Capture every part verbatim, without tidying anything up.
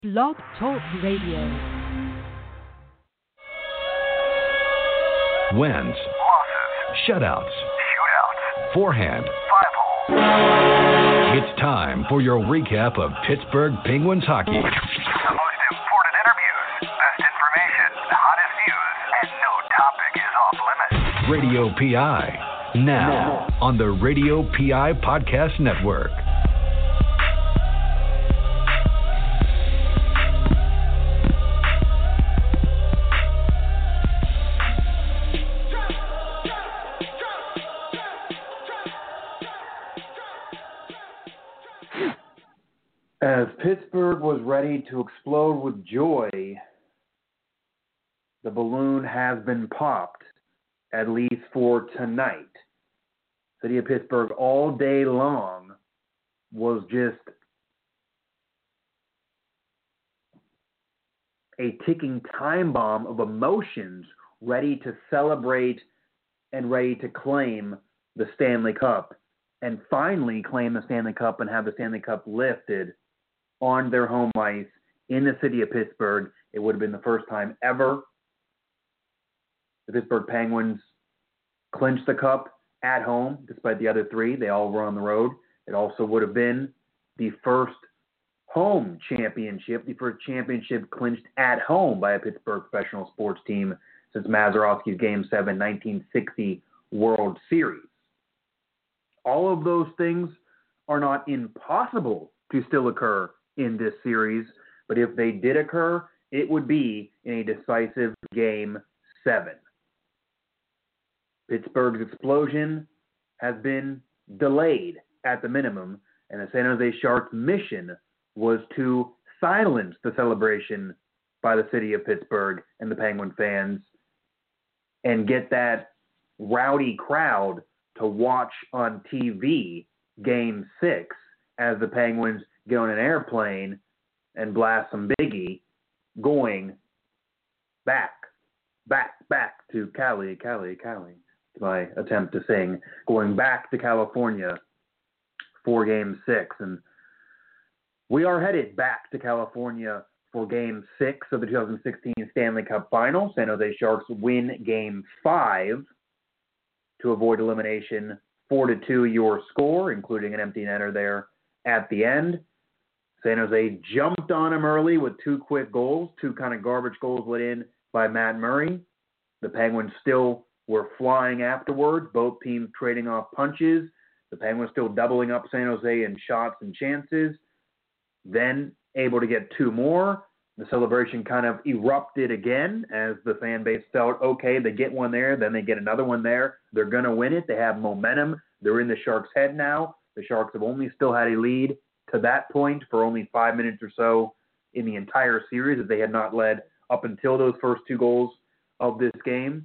Blog Talk Radio. Wins, losses, shutouts, shootouts, forehand, five-hole. It's time for your recap of Pittsburgh Penguins hockey. The most important interviews, best information, hottest news, and no topic is off limits. Radio P I, now on the Radio P I Podcast Network. As Pittsburgh was ready to explode with joy, the balloon has been popped, at least for tonight. City of Pittsburgh all day long was just a ticking time bomb of emotions, ready to celebrate and ready to claim the Stanley Cup, and finally claim the Stanley Cup and have the Stanley Cup lifted on their home ice in the city of Pittsburgh. It would have been the first time ever the Pittsburgh Penguins clinched the cup at home, despite the other three. They all were on the road. It also would have been the first home championship, the first championship clinched at home by a Pittsburgh professional sports team since Mazeroski's Game seven nineteen sixty World Series. All of those things are not impossible to still occur in this series, but if they did occur, it would be in a decisive Game seven. Pittsburgh's explosion has been delayed at the minimum, and the San Jose Sharks' mission was to silence the celebration by the city of Pittsburgh and the Penguin fans and get that rowdy crowd to watch on T V Game six as the Penguins get on an airplane and blast some Biggie, going back, back, back to Cali, Cali, Cali. My attempt to sing, going back to California for Game six. And we are headed back to California for Game six of the two thousand sixteen Stanley Cup Final. San Jose Sharks win Game five to avoid elimination, four to two your score, including an empty netter there at the end. San Jose jumped on him early with two quick goals, two kind of garbage goals let in by Matt Murray. The Penguins still were flying afterwards, both teams trading off punches. The Penguins still doubling up San Jose in shots and chances. Then able to get two more. The celebration kind of erupted again as the fan base felt, okay, they get one there, then they get another one there. They're going to win it. They have momentum. They're in the Sharks' head now. The Sharks have only still had a lead to that point for only five minutes or so in the entire series, as they had not led up until those first two goals of this game.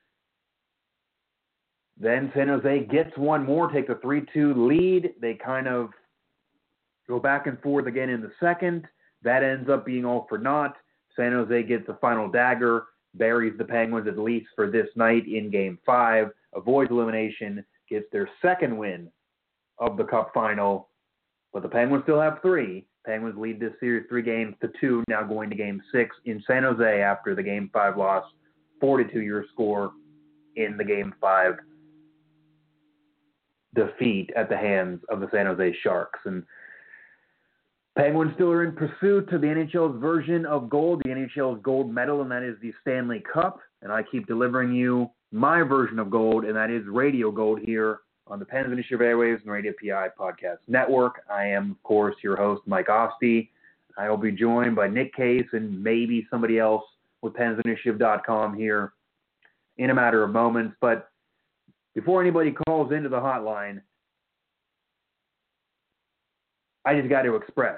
Then San Jose gets one more, takes a three two lead. They kind of go back and forth again in the second. That ends up being all for naught. San Jose gets the final dagger, buries the Penguins at least for this night in Game five, avoids elimination, gets their second win of the Cup final. But the Penguins still have three. Penguins lead this series three games to two, now going to Game six in San Jose after the Game five loss, four to two your score in the Game five defeat at the hands of the San Jose Sharks. And Penguins still are in pursuit to the N H L's version of gold, the N H L's gold medal, and that is the Stanley Cup. And I keep delivering you my version of gold, and that is Radio Gold here on the Pens Initiative Airwaves and Radio P I Podcast Network. I am, of course, your host, Mike Osti. I will be joined by Nick Case and maybe somebody else with pens initiative dot com here in a matter of moments. But before anybody calls into the hotline, I just got to express,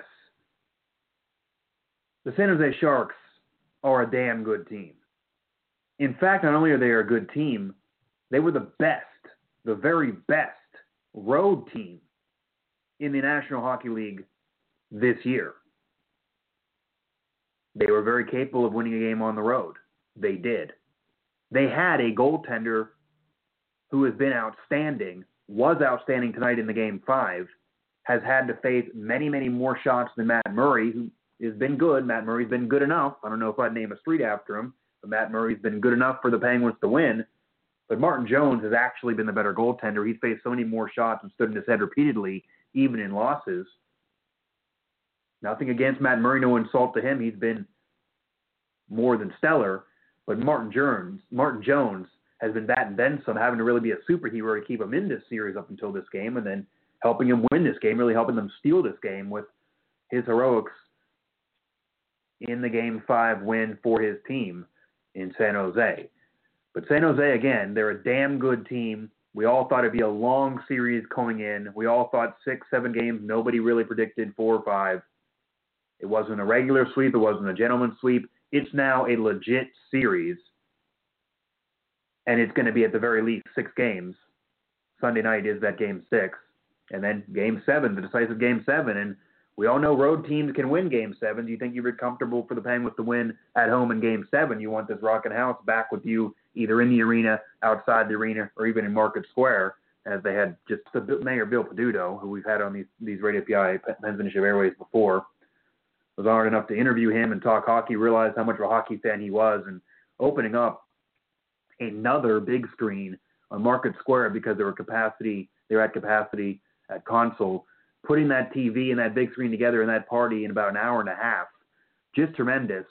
the San Jose Sharks are a damn good team. In fact, not only are they a good team, they were the best, the very best road team in the National Hockey League this year. They were very capable of winning a game on the road. They did. They had a goaltender who has been outstanding, was outstanding tonight in the Game five, has had to face many, many more shots than Matt Murray, who has been good. Matt Murray's been good enough. I don't know if I'd name a street after him, but Matt Murray's been good enough for the Penguins to win. But Martin Jones has actually been the better goaltender. He's faced so many more shots and stood in his head repeatedly, even in losses. Nothing against Matt Murray, no insult to him. He's been more than stellar. But Martin Jones, Martin Jones has been that and then some, having to really be a superhero to keep him in this series up until this game, and then helping him win this game, really helping them steal this game with his heroics in the Game five win for his team in San Jose. But San Jose, again, they're a damn good team. We all thought it'd be a long series coming in. We all thought six, seven games. Nobody really predicted four or five. It wasn't a regular sweep. It wasn't a gentleman's sweep. It's now a legit series, and it's going to be at the very least six games. Sunday night is that game six, and then game seven, the decisive game seven. And we all know road teams can win game seven. Do you think you'd be comfortable for the Penguins to win at home in game seven? You want this rocking house back with you either in the arena, outside the arena, or even in Market Square, as they had just the Mayor Bill Peduto, who we've had on these, these Radio P I Pens Initiative Airways before. Was honored enough to interview him and talk hockey, realized how much of a hockey fan he was, and opening up another big screen on Market Square because they were capacity, they were at capacity at Console, putting that T V and that big screen together in that party in about an hour and a half. Just tremendous.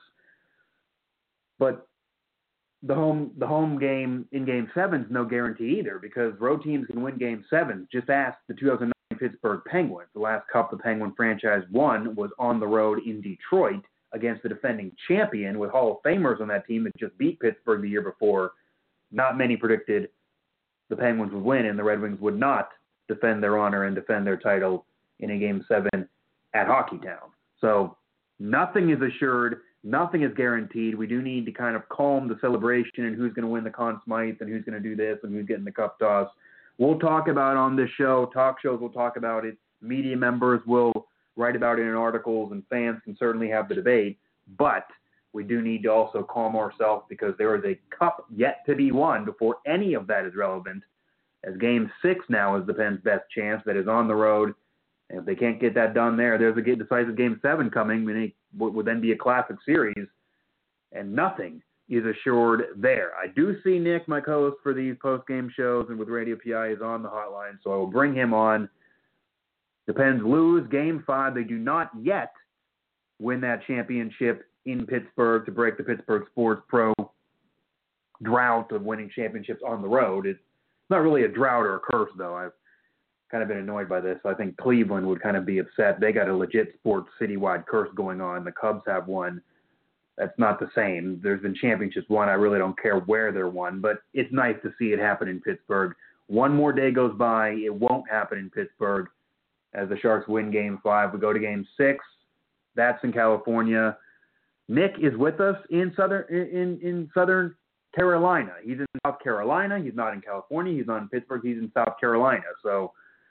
But the home the home game in game seven is no guarantee either, because road teams can win game seven. Just ask the two thousand nine Pittsburgh Penguins. The last cup the Penguin franchise won was on the road in Detroit against the defending champion with Hall of Famers on that team that just beat Pittsburgh the year before. Not many predicted the Penguins would win and the Red Wings would not defend their honor and defend their title in a game seven at Hockeytown. So nothing is assured. Nothing is guaranteed. We do need to kind of calm the celebration and who's going to win the Conn Smythe and who's going to do this and who's getting the cup toss. We'll talk about on this show. Talk shows will talk about it. Media members will write about it in articles, and fans can certainly have the debate. But we do need to also calm ourselves, because there is a cup yet to be won before any of that is relevant, as Game six now is the Pens' best chance. That is on the road. And if they can't get that done there, there's a decisive Game seven coming, and it would then be a classic series, and nothing is assured there. I do see Nick, my co-host for these post-game shows and with Radio P I, is on the hotline, so I will bring him on. The Pens lose Game five. They do not yet win that championship in Pittsburgh to break the Pittsburgh Sports Pro drought of winning championships on the road. It's not really a drought or a curse, though. I've kind of been annoyed by this. I think Cleveland would kind of be upset. They got a legit sports citywide curse going on. The Cubs have one. That's not the same. There's been championships won. I really don't care where they're won, but it's nice to see it happen in Pittsburgh. One more day goes by. It won't happen in Pittsburgh as the Sharks win Game five. We go to Game six. That's in California. Nick is with us in southern in, in Southern Carolina. He's in South Carolina. He's not in California. He's not in Pittsburgh. He's in South Carolina. So,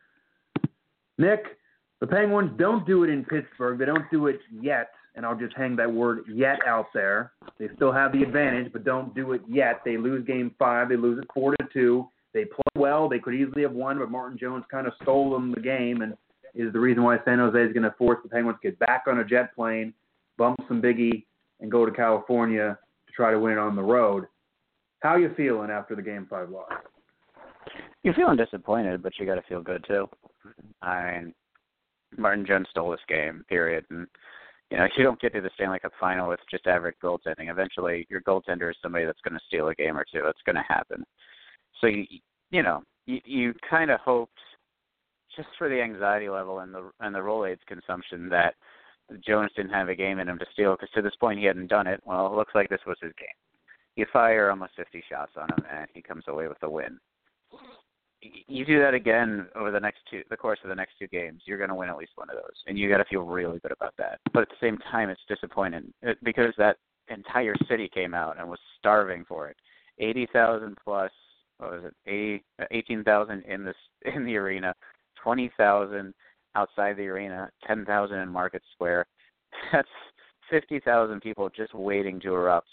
Nick, the Penguins don't do it in Pittsburgh. They don't do it yet. And I'll just hang that word yet out there. They still have the advantage, but don't do it yet. They lose Game five. They lose it four to two. They play well. They could easily have won, but Martin Jones kind of stole them the game and is the reason why San Jose is going to force the Penguins to get back on a jet plane, bump some biggie, and go to California to try to win on the road. How are you feeling after the Game five loss? You're feeling disappointed, but you got to feel good, too. I mean, Martin Jones stole this game, period. And you know, you don't get to the Stanley Cup final with just average goaltending. Eventually, your goaltender is somebody that's going to steal a game or two. It's going to happen. So, you, you know, you, you kind of hoped, just for the anxiety level and the and the Rolaids consumption, that Jones didn't have a game in him to steal, because to this point he hadn't done it. Well, it looks like this was his game. You fire almost fifty shots on him, and he comes away with a win. You do that again over the next two, the course of the next two games, you're going to win at least one of those, and you got to feel really good about that. But at the same time, it's disappointing because that entire city came out and was starving for it. eighty thousand plus, what was it? eighty, eighteen thousand in this in the arena, twenty thousand outside the arena, ten thousand in Market Square. That's fifty thousand people just waiting to erupt.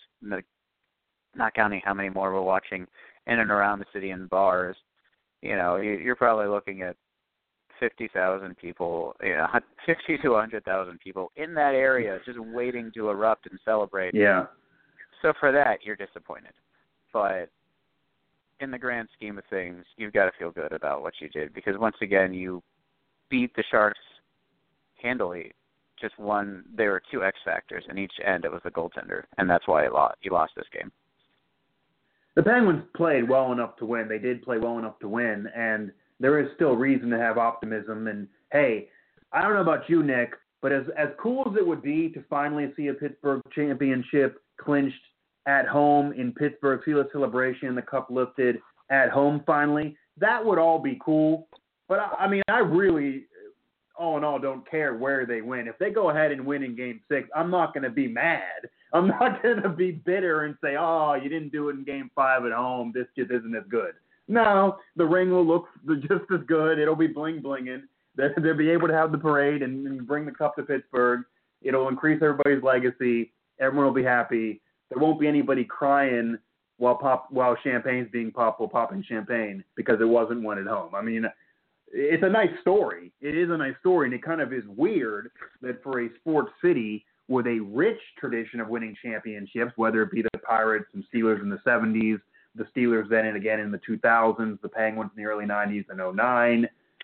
Not counting how many more were watching in and around the city in bars. You know, you're probably looking at fifty thousand people, you know, fifty to one hundred thousand people in that area just waiting to erupt and celebrate. Yeah. So for that, you're disappointed. But in the grand scheme of things, you've got to feel good about what you did because, once again, you beat the Sharks handily. Just one, there were two X factors in each end. It was the goaltender, and that's why you lost, you lost this game. The Penguins played well enough to win. They did play well enough to win, and there is still reason to have optimism. And, hey, I don't know about you, Nick, but as, as cool as it would be to finally see a Pittsburgh championship clinched at home in Pittsburgh, see the celebration, the cup lifted at home finally, that would all be cool. But, I, I mean, I really, all in all, don't care where they win. If they go ahead and win in Game six, I'm not going to be mad. I'm not going to be bitter and say, oh, you didn't do it in Game five at home. This just isn't as good. No, the ring will look just as good. It'll be bling-blinging. They'll be able to have the parade and, and bring the cup to Pittsburgh. It'll increase everybody's legacy. Everyone will be happy. There won't be anybody crying while pop while champagne's being popped while popping champagne because it wasn't won at home. I mean, it's a nice story. It is a nice story, and it kind of is weird that for a sports city with a rich tradition of winning championships, whether it be the Pirates and Steelers in the seventies, the Steelers then and again in the two thousands, the Penguins in the early nineties and oh nine,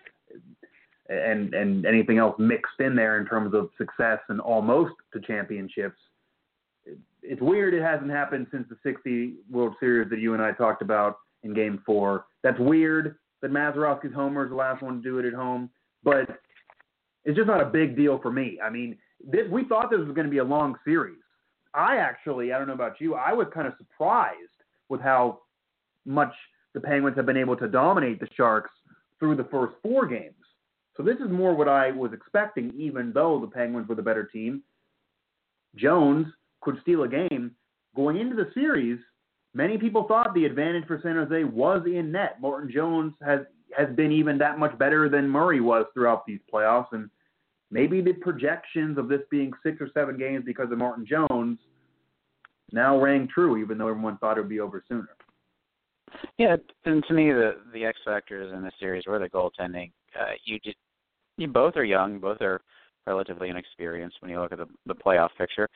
and, and anything else mixed in there in terms of success and almost to championships. It's weird it hasn't happened since the sixty World Series that you and I talked about in Game four. That's weird that Mazeroski's homer is the last one to do it at home, but it's just not a big deal for me. I mean, this, we thought this was going to be a long series. I actually, I don't know about you, I was kind of surprised with how much the Penguins have been able to dominate the Sharks through the first four games. So this is more what I was expecting, even though the Penguins were the better team. Jones could steal a game. Going into the series, many people thought the advantage for San Jose was in net. Morton Jones has, has been even that much better than Murray was throughout these playoffs, and maybe the projections of this being six or seven games because of Morton Jones now rang true, even though everyone thought it would be over sooner. Yeah, and to me, the the X factors in this series were the goaltending. Uh, you just, you both are young, both are relatively inexperienced when you look at the, the playoff picture.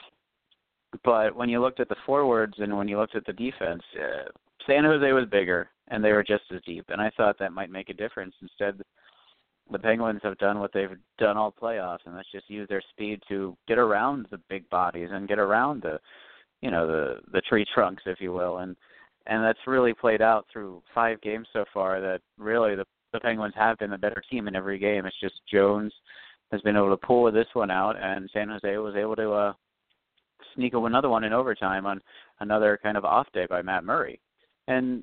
But when you looked at the forwards and when you looked at the defense, uh, San Jose was bigger and they were just as deep, and I thought that might make a difference. Instead, the Penguins have done what they've done all playoffs, and that's just use their speed to get around the big bodies and get around the, you know, the the tree trunks, if you will, and and that's really played out through five games so far. That really the the Penguins have been the better team in every game. It's just Jones has been able to pull this one out, and San Jose was able to uh, sneak another one in overtime on another kind of off day by Matt Murray. And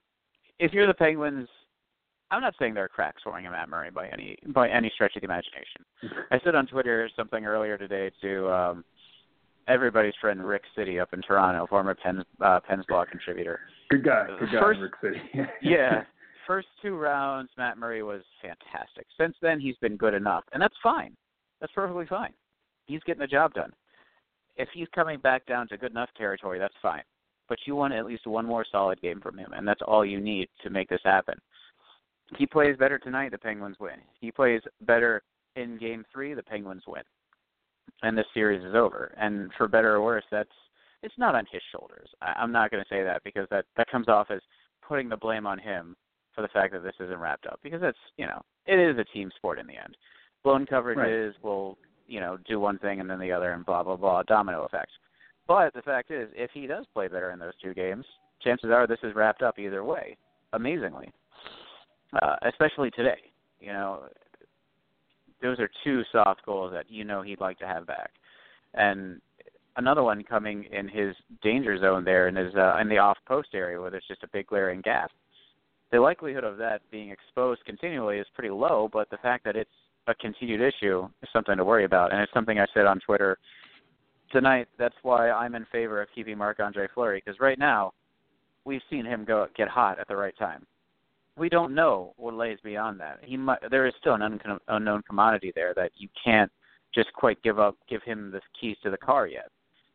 if you're the Penguins, I'm not saying they're crack scoring a Matt Murray by any by any stretch of the imagination. I said on Twitter something earlier today to um, everybody's friend Rick City up in Toronto, former Pens uh, Pens Law contributor. Good guy, good guy, first, Rick City. yeah, first two rounds, Matt Murray was fantastic. Since then, he's been good enough, and that's fine. That's perfectly fine. He's getting the job done. If he's coming back down to good enough territory, that's fine. But you want at least one more solid game from him, and that's all you need to make this happen. He plays better tonight, the Penguins win. He plays better in Game three, the Penguins win. And this series is over. And for better or worse, that's it's not on his shoulders. I, I'm not going to say that because that, that comes off as putting the blame on him for the fact that this isn't wrapped up. Because that's, you know, it is a team sport in the end. Blown coverages right. will, you know, do one thing and then the other and blah, blah, blah, domino effects. But the fact is, if he does play better in those two games, chances are this is wrapped up either way, amazingly. Uh, especially today. You know, those are two soft goals that you know he'd like to have back. And another one coming in his danger zone there in, his, uh, in the off-post area where there's just a big glaring gap. The likelihood of that being exposed continually is pretty low, but the fact that it's a continued issue is something to worry about. And it's something I said on Twitter tonight. That's why I'm in favor of keeping Marc-Andre Fleury, because right now we've seen him go get hot at the right time. We don't know what lays beyond that. He might, there is still an un, unknown commodity there that you can't just quite give up, give him the keys to the car yet.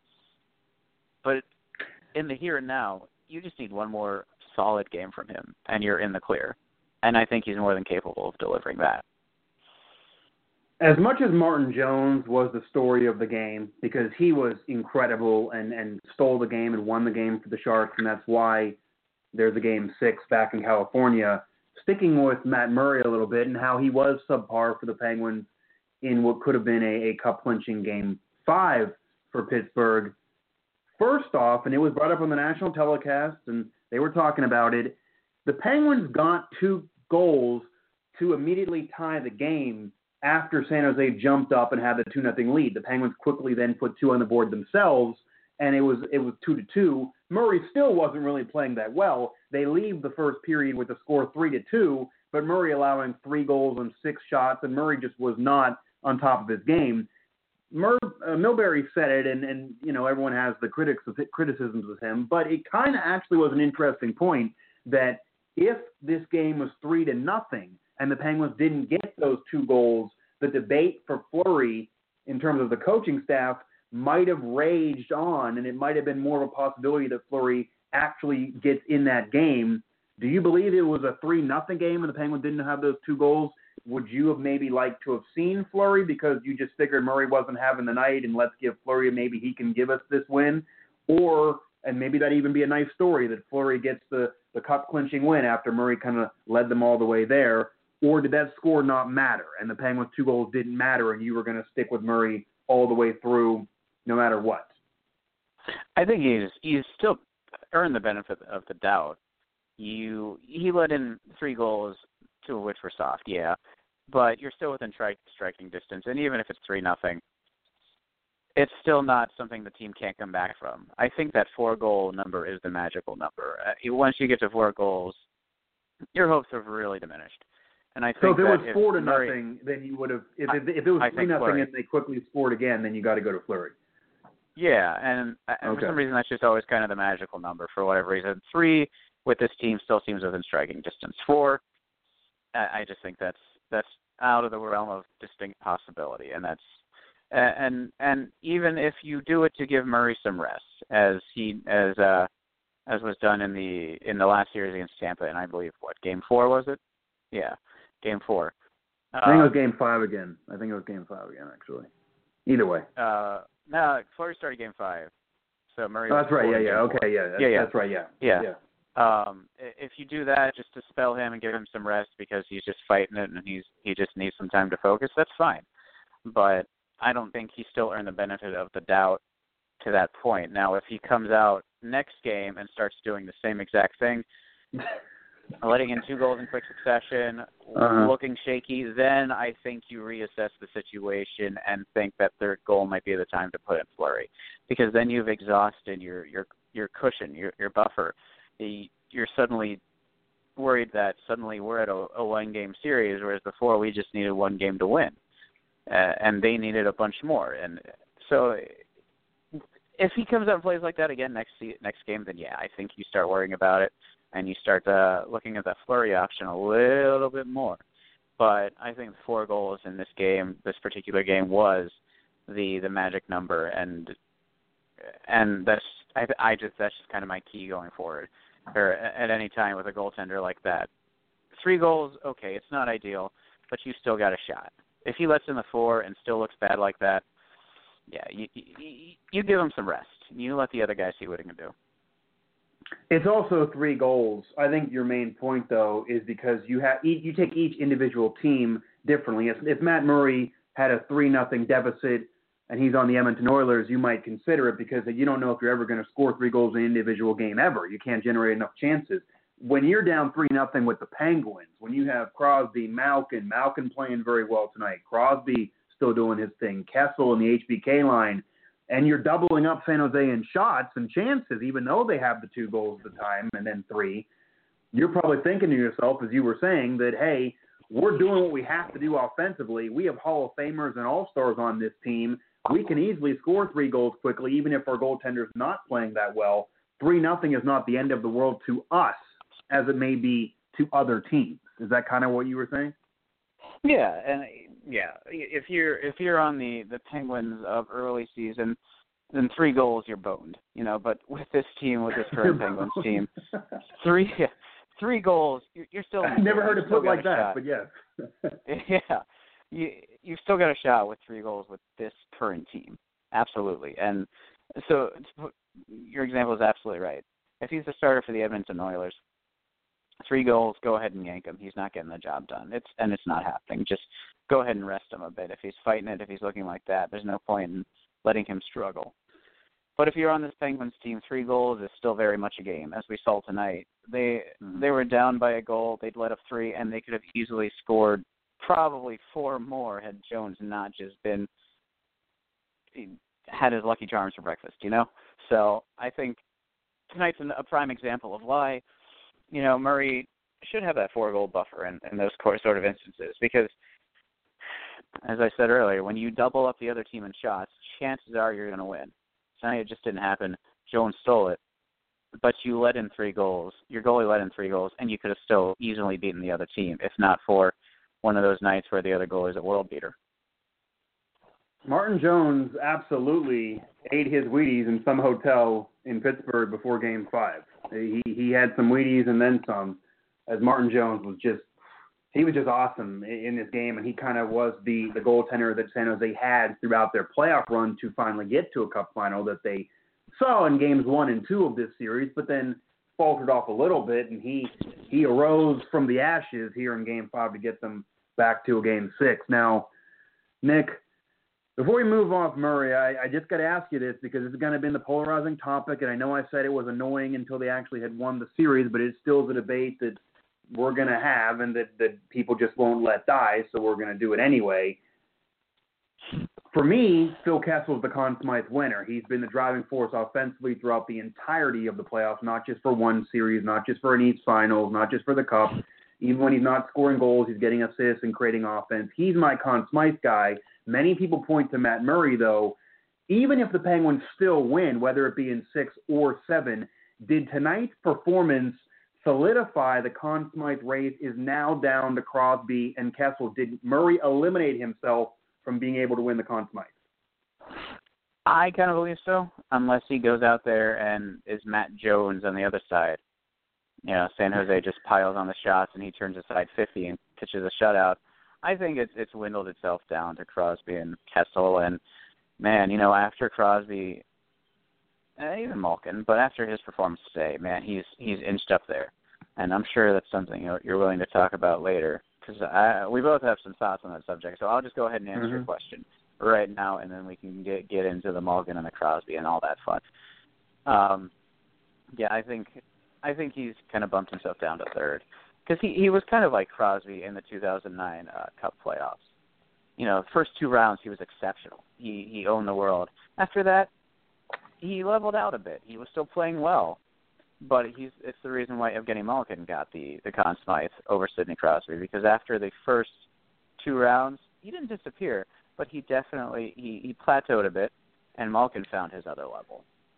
But in the here and now, you just need one more solid game from him, and you're in the clear. and I think he's more than capable of delivering that. As much as Martin Jones was the story of the game, because he was incredible and, and stole the game and won the game for the Sharks, and that's why there's a game six back in California, sticking with Matt Murray a little bit and how he was subpar for the Penguins in what could have been a, a cup-clinching game five for Pittsburgh. First off, and it was brought up on the national telecast, and they were talking about it, the Penguins got two goals to immediately tie the game after San Jose jumped up and had the two nothing lead. The Penguins quickly then put two on the board themselves, and it was it was two to two. Murray still wasn't really playing that well. They leave the first period with the score three to two, but Murray allowing three goals and six shots, and Murray just was not on top of his game. Mur- uh, Milbury said it, and, and you know everyone has the critics criticisms of him, but it kind of actually was an interesting point that if this game was three to nothing and the Penguins didn't get those two goals, the debate for Fleury in terms of the coaching staff might have raged on, and it might have been more of a possibility that Fleury actually gets in that game. Do you believe it was a three nothing game and the Penguins didn't have those two goals? Would you have maybe liked to have seen Fleury because you just figured Murray wasn't having the night and let's give Fleury, maybe he can give us this win? Or, and maybe that'd even be a nice story, that Fleury gets the, the cup-clinching win after Murray kind of led them all the way there. Or did that score not matter and the Penguins' two goals didn't matter and you were going to stick with Murray all the way through no matter what? I think he's he's still earned the benefit of the doubt. You He let in three goals, two of which were soft, yeah, but you're still within tri- striking distance. And even if it's three nothing, it's still not something the team can't come back from. I think that four-goal number is the magical number. Uh, once you get to four goals, your hopes have really diminished. And I think so if it was if four to Murray, nothing, then you would have. If, if, if it was I three nothing Fleury. and they quickly scored again, then you got to go to Fleury. Yeah, and, and okay. for some reason that's just always kind of the magical number for whatever reason. Three with this team still seems within striking distance. Four, I, I just think that's that's out of the realm of distinct possibility, and that's and and even if you do it to give Murray some rest, as he as uh as was done in the in the last series against Tampa, and I believe what game four was it? Yeah. Game four. I think it was um, game five again. I think it was game five again, actually. Either way. Uh, no, Fleury started game five. So Murray. Oh, that's right. Yeah, yeah. Okay, four. yeah. That's, yeah, yeah. That's right. Yeah. Yeah. yeah. Um, if you do that just to spell him and give him some rest because he's just fighting it and he's he just needs some time to focus, that's fine. But I don't think he still earned the benefit of the doubt to that point. Now, if he comes out next game and starts doing the same exact thing, letting in two goals in quick succession, uh-huh. looking shaky, then I think you reassess the situation and think that third goal might be the time to put in Fleury, because then you've exhausted your your your cushion, your your buffer. The, you're suddenly worried that suddenly we're at a, a one-game series, whereas before we just needed one game to win, uh, and they needed a bunch more. And so if he comes out and plays like that again next next game, then yeah, I think you start worrying about it. And you start uh, looking at that Fleury option a little bit more. But I think the four goals in this game, this particular game, was the the magic number, and and that's I, I just that's just kind of my key going forward. Or at any time with a goaltender like that, three goals, okay, it's not ideal, but you still got a shot. If he lets in the four and still looks bad like that, yeah, you you, you give him some rest. You let the other guy see what he can do. It's also three goals. I think your main point, though, is because you have you take each individual team differently. If, if Matt Murray had a three nothing deficit and he's on the Edmonton Oilers, you might consider it because you don't know if you're ever going to score three goals in an individual game ever. You can't generate enough chances. When you're down three nothing with the Penguins, when you have Crosby, Malkin, Malkin playing very well tonight, Crosby still doing his thing, Kessel in the H B K line, and you're doubling up San Jose in shots and chances, even though they have the two goals at the time and then three, you're probably thinking to yourself, as you were saying, that, hey, we're doing what we have to do offensively. We have Hall of Famers and All-Stars on this team. We can easily score three goals quickly, even if our goaltender's not playing that well. Three nothing is not the end of the world to us, as it may be to other teams. Is that kind of what you were saying? Yeah, and yeah, if you're if you're on the, the Penguins of early season, then three goals you're boned, you know. But with this team, with this current Penguins team, three three goals, you're, you're still. I've never heard it put like that, shot. but yes. Yeah, you you've still got a shot with three goals with this current team, absolutely. And so your example is absolutely right. If he's the starter for the Edmonton Oilers, three goals, go ahead and yank him. He's not getting the job done. It's and it's not happening. Just go ahead and rest him a bit. If he's fighting it, if he's looking like that, there's no point in letting him struggle. But if you're on this Penguins team, three goals is still very much a game, as we saw tonight. They mm-hmm. they were down by a goal. They'd let up three, and they could have easily scored probably four more had Jones not just been had his Lucky Charms for breakfast, you know? So I think tonight's a prime example of why, you know, Murray should have that four-goal buffer in, in those sort of instances because, as I said earlier, when you double up the other team in shots, chances are you're going to win. Tonight it just didn't happen. Jones stole it, but you let in three goals. Your goalie let in three goals, and you could have still easily beaten the other team, if not for one of those nights where the other goalie's a world beater. Martin Jones absolutely ate his Wheaties in some hotel in Pittsburgh before Game Five. He he had some Wheaties and then some, as Martin Jones was just he was just awesome in this game, and he kind of was the the goaltender that San Jose had throughout their playoff run to finally get to a Cup final that they saw in games one and two of this series, but then faltered off a little bit, and he he arose from the ashes here in Game Five to get them back to a Game Six. Now, Nick, before we move off Murray, I, I just got to ask you this because it's going to be the polarizing topic, and I know I said it was annoying until they actually had won the series, but it still is a debate that we're going to have and that, that people just won't let die, so we're going to do it anyway. For me, Phil Kessel's the Conn Smythe winner. He's been the driving force offensively throughout the entirety of the playoffs, not just for one series, not just for an East Finals, not just for the Cup. Even when he's not scoring goals, he's getting assists and creating offense. He's my Conn Smythe guy. Many people point to Matt Murray, though. Even if the Penguins still win, whether it be in six or seven, did tonight's performance solidify the Conn Smythe race is now down to Crosby and Kessel? Did Murray eliminate himself from being able to win the Conn Smythe? I kind of believe so, unless he goes out there and is Matt Jones on the other side. You know, San Jose just piles on the shots and he turns aside fifty and pitches a shutout. I think it's it's dwindled itself down to Crosby and Kessel. And, man, you know, after Crosby, eh, even Malkin, but after his performance today, man, he's he's inched up there. And I'm sure that's something you're, you're willing to talk about later because we both have some thoughts on that subject. So I'll just go ahead and answer mm-hmm. your question right now, and then we can get get into the Malkin and the Crosby and all that fun. Um, yeah, I think I think he's kind of bumped himself down to third because he, he was kind of like Crosby in the two thousand nine uh, Cup playoffs. You know, first two rounds he was exceptional. He he owned the world. After that, he leveled out a bit. He was still playing well, but he's it's the reason why Evgeny Malkin got the the Conn Smythe over Sidney Crosby because after the first two rounds he didn't disappear, but he definitely he, he plateaued a bit, and Malkin found his other level.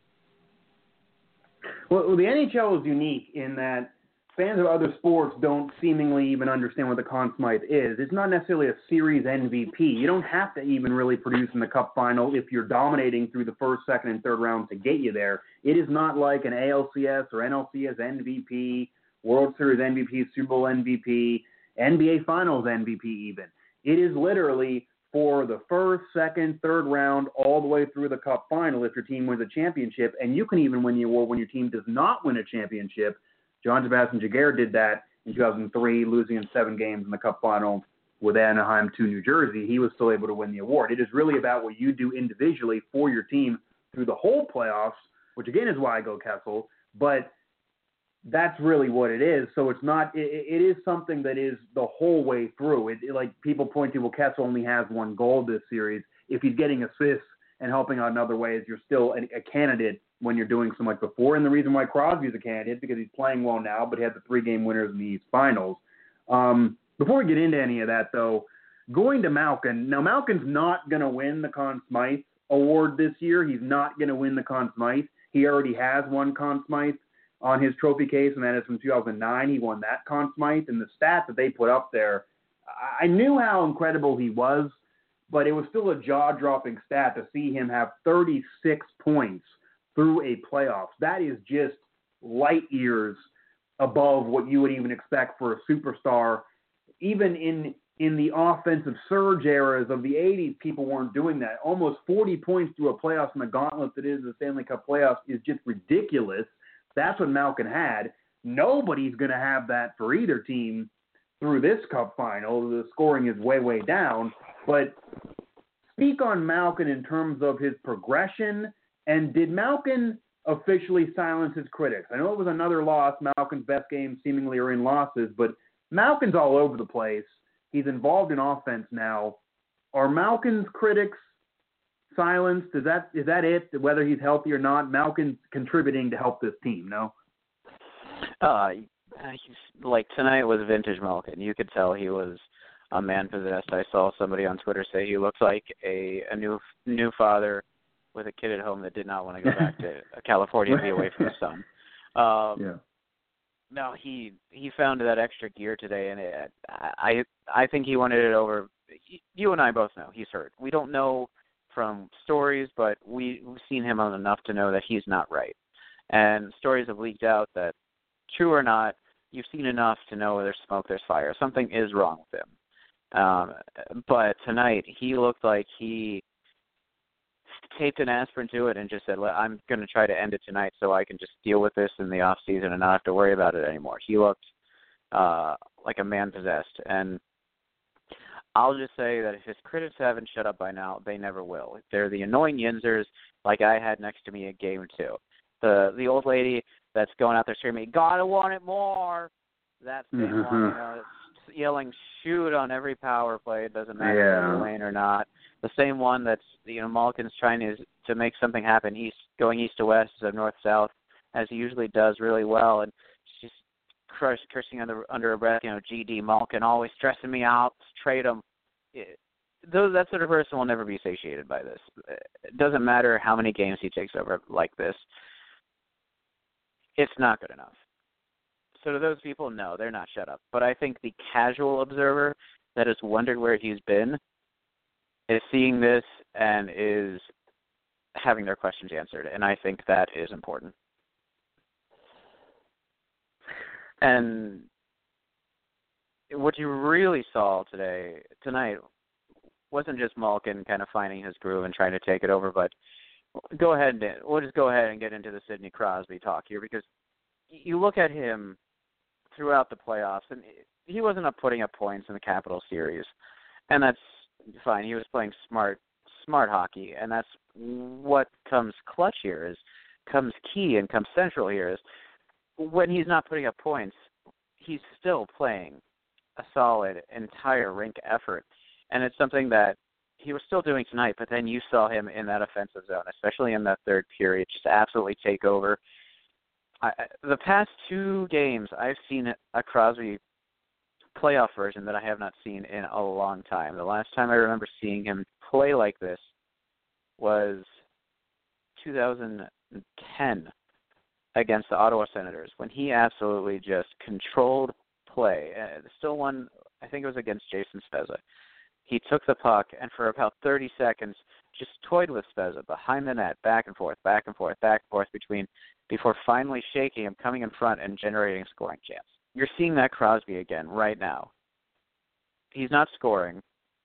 Well, the N H L is unique in that fans of other sports don't seemingly even understand what the Conn Smythe is. It's not necessarily a series M V P. You don't have to even really produce in the Cup final if you're dominating through the first, second, and third round to get you there. It is not like an A L C S or N L C S M V P, World Series M V P, Super Bowl M V P, N B A Finals M V P even. It is literally for the first, second, third round, all the way through the Cup final if your team wins a championship, and you can even win the award when your team does not win a championship. John Sebastian Jaguar did that in two thousand three, losing in seven games in the Cup final with Anaheim to New Jersey. He was still able to win the award. It is really about what you do individually for your team through the whole playoffs, which again is why I go Kessel, but that's really what it is. So it's not, it, it is something that is the whole way through. It, it, like people point to, well, Kessel only has one goal this series. If he's getting assists and helping out in other ways, you're still a, a candidate when you're doing so much before. And the reason why Crosby's a candidate because he's playing well now, but he had the three-game winners in the East Finals. Um, before we get into any of that, though, going to Malkin. Now, Malkin's not going to win the Conn Smythe award this year. He's not going to win the Conn Smythe. He already has one Conn Smythe on his trophy case, and that is from two thousand nine. He won that Conn Smythe, and the stats that they put up there, I knew how incredible he was, but it was still a jaw-dropping stat to see him have thirty-six points through a playoffs. That is just light years above what you would even expect for a superstar. Even in in the offensive surge eras of the eighties, people weren't doing that. Almost forty points through a playoffs in the gauntlet that is the Stanley Cup playoffs is just ridiculous. That's what Malkin had. Nobody's going to have that for either team through this Cup final. The scoring is way, way down. But speak on Malkin in terms of his progression, and did Malkin officially silence his critics? I know it was another loss. Malkin's best games seemingly are in losses, but Malkin's all over the place. He's involved in offense now. Are Malkin's critics silenced? Is that is that it? Whether he's healthy or not, Malkin's contributing to help this team, no? Uh, he's, like tonight was vintage Malkin. You could tell he was a man possessed. I saw somebody on Twitter say he looks like a, a new new father with a kid at home that did not want to go back to California and be away from his son. Um, yeah. No, he he found that extra gear today, and it, I I think he wanted it over. You and I both know he's hurt. We don't know from stories, but we, we've seen him enough to know that he's not right. And stories have leaked out that, true or not, you've seen enough to know there's smoke, there's fire. Something is wrong with him. Um, but tonight, he looked like he taped an aspirin to it and just said, I'm going to try to end it tonight so I can just deal with this in the off season and not have to worry about it anymore. He looked uh, like a man possessed. And I'll just say that if his critics haven't shut up by now, they never will. They're the annoying yinzers like I had next to me at game two. The the old lady that's going out there screaming, gotta want it more. That same mm-hmm. one, you know, yelling shoot on every power play. It doesn't matter yeah. if you're lane or not. The same one that's, you know, Malkin's trying to to make something happen, east going east to west instead of north south, as he usually does really well, and she's crush, cursing under under her breath, you know, G D Malkin always stressing me out, trade him. It, those that sort of person will never be satiated by this. It doesn't matter how many games he takes over like this. It's not good enough. So to those people, no, they're not shut up. But I think the casual observer that has wondered where he's been is seeing this and is having their questions answered. And I think that is important. And what you really saw today, tonight, wasn't just Malkin kind of finding his groove and trying to take it over, but go ahead and we'll just go ahead and get into the Sidney Crosby talk here, because you look at him throughout the playoffs, and he wasn't up putting up points in the Capital Series, and that's fine. He was playing smart, smart hockey, and that's what comes clutch here, is comes key and comes central here is when he's not putting up points, he's still playing a solid entire rink effort, and it's something that he was still doing tonight, but then you saw him in that offensive zone, especially in that third period, just absolutely take over. I, the past two games, I've seen a Crosby playoff version that I have not seen in a long time. The last time I remember seeing him play like this was two thousand ten against the Ottawa Senators, when he absolutely just controlled play. Uh, still one, I think it was against Jason Spezza. He took the puck and for about thirty seconds just toyed with Spezza behind the net, back and forth, back and forth, back and forth between, before finally shaking him, coming in front and generating a scoring chance. You're seeing that Crosby again right now. He's not scoring,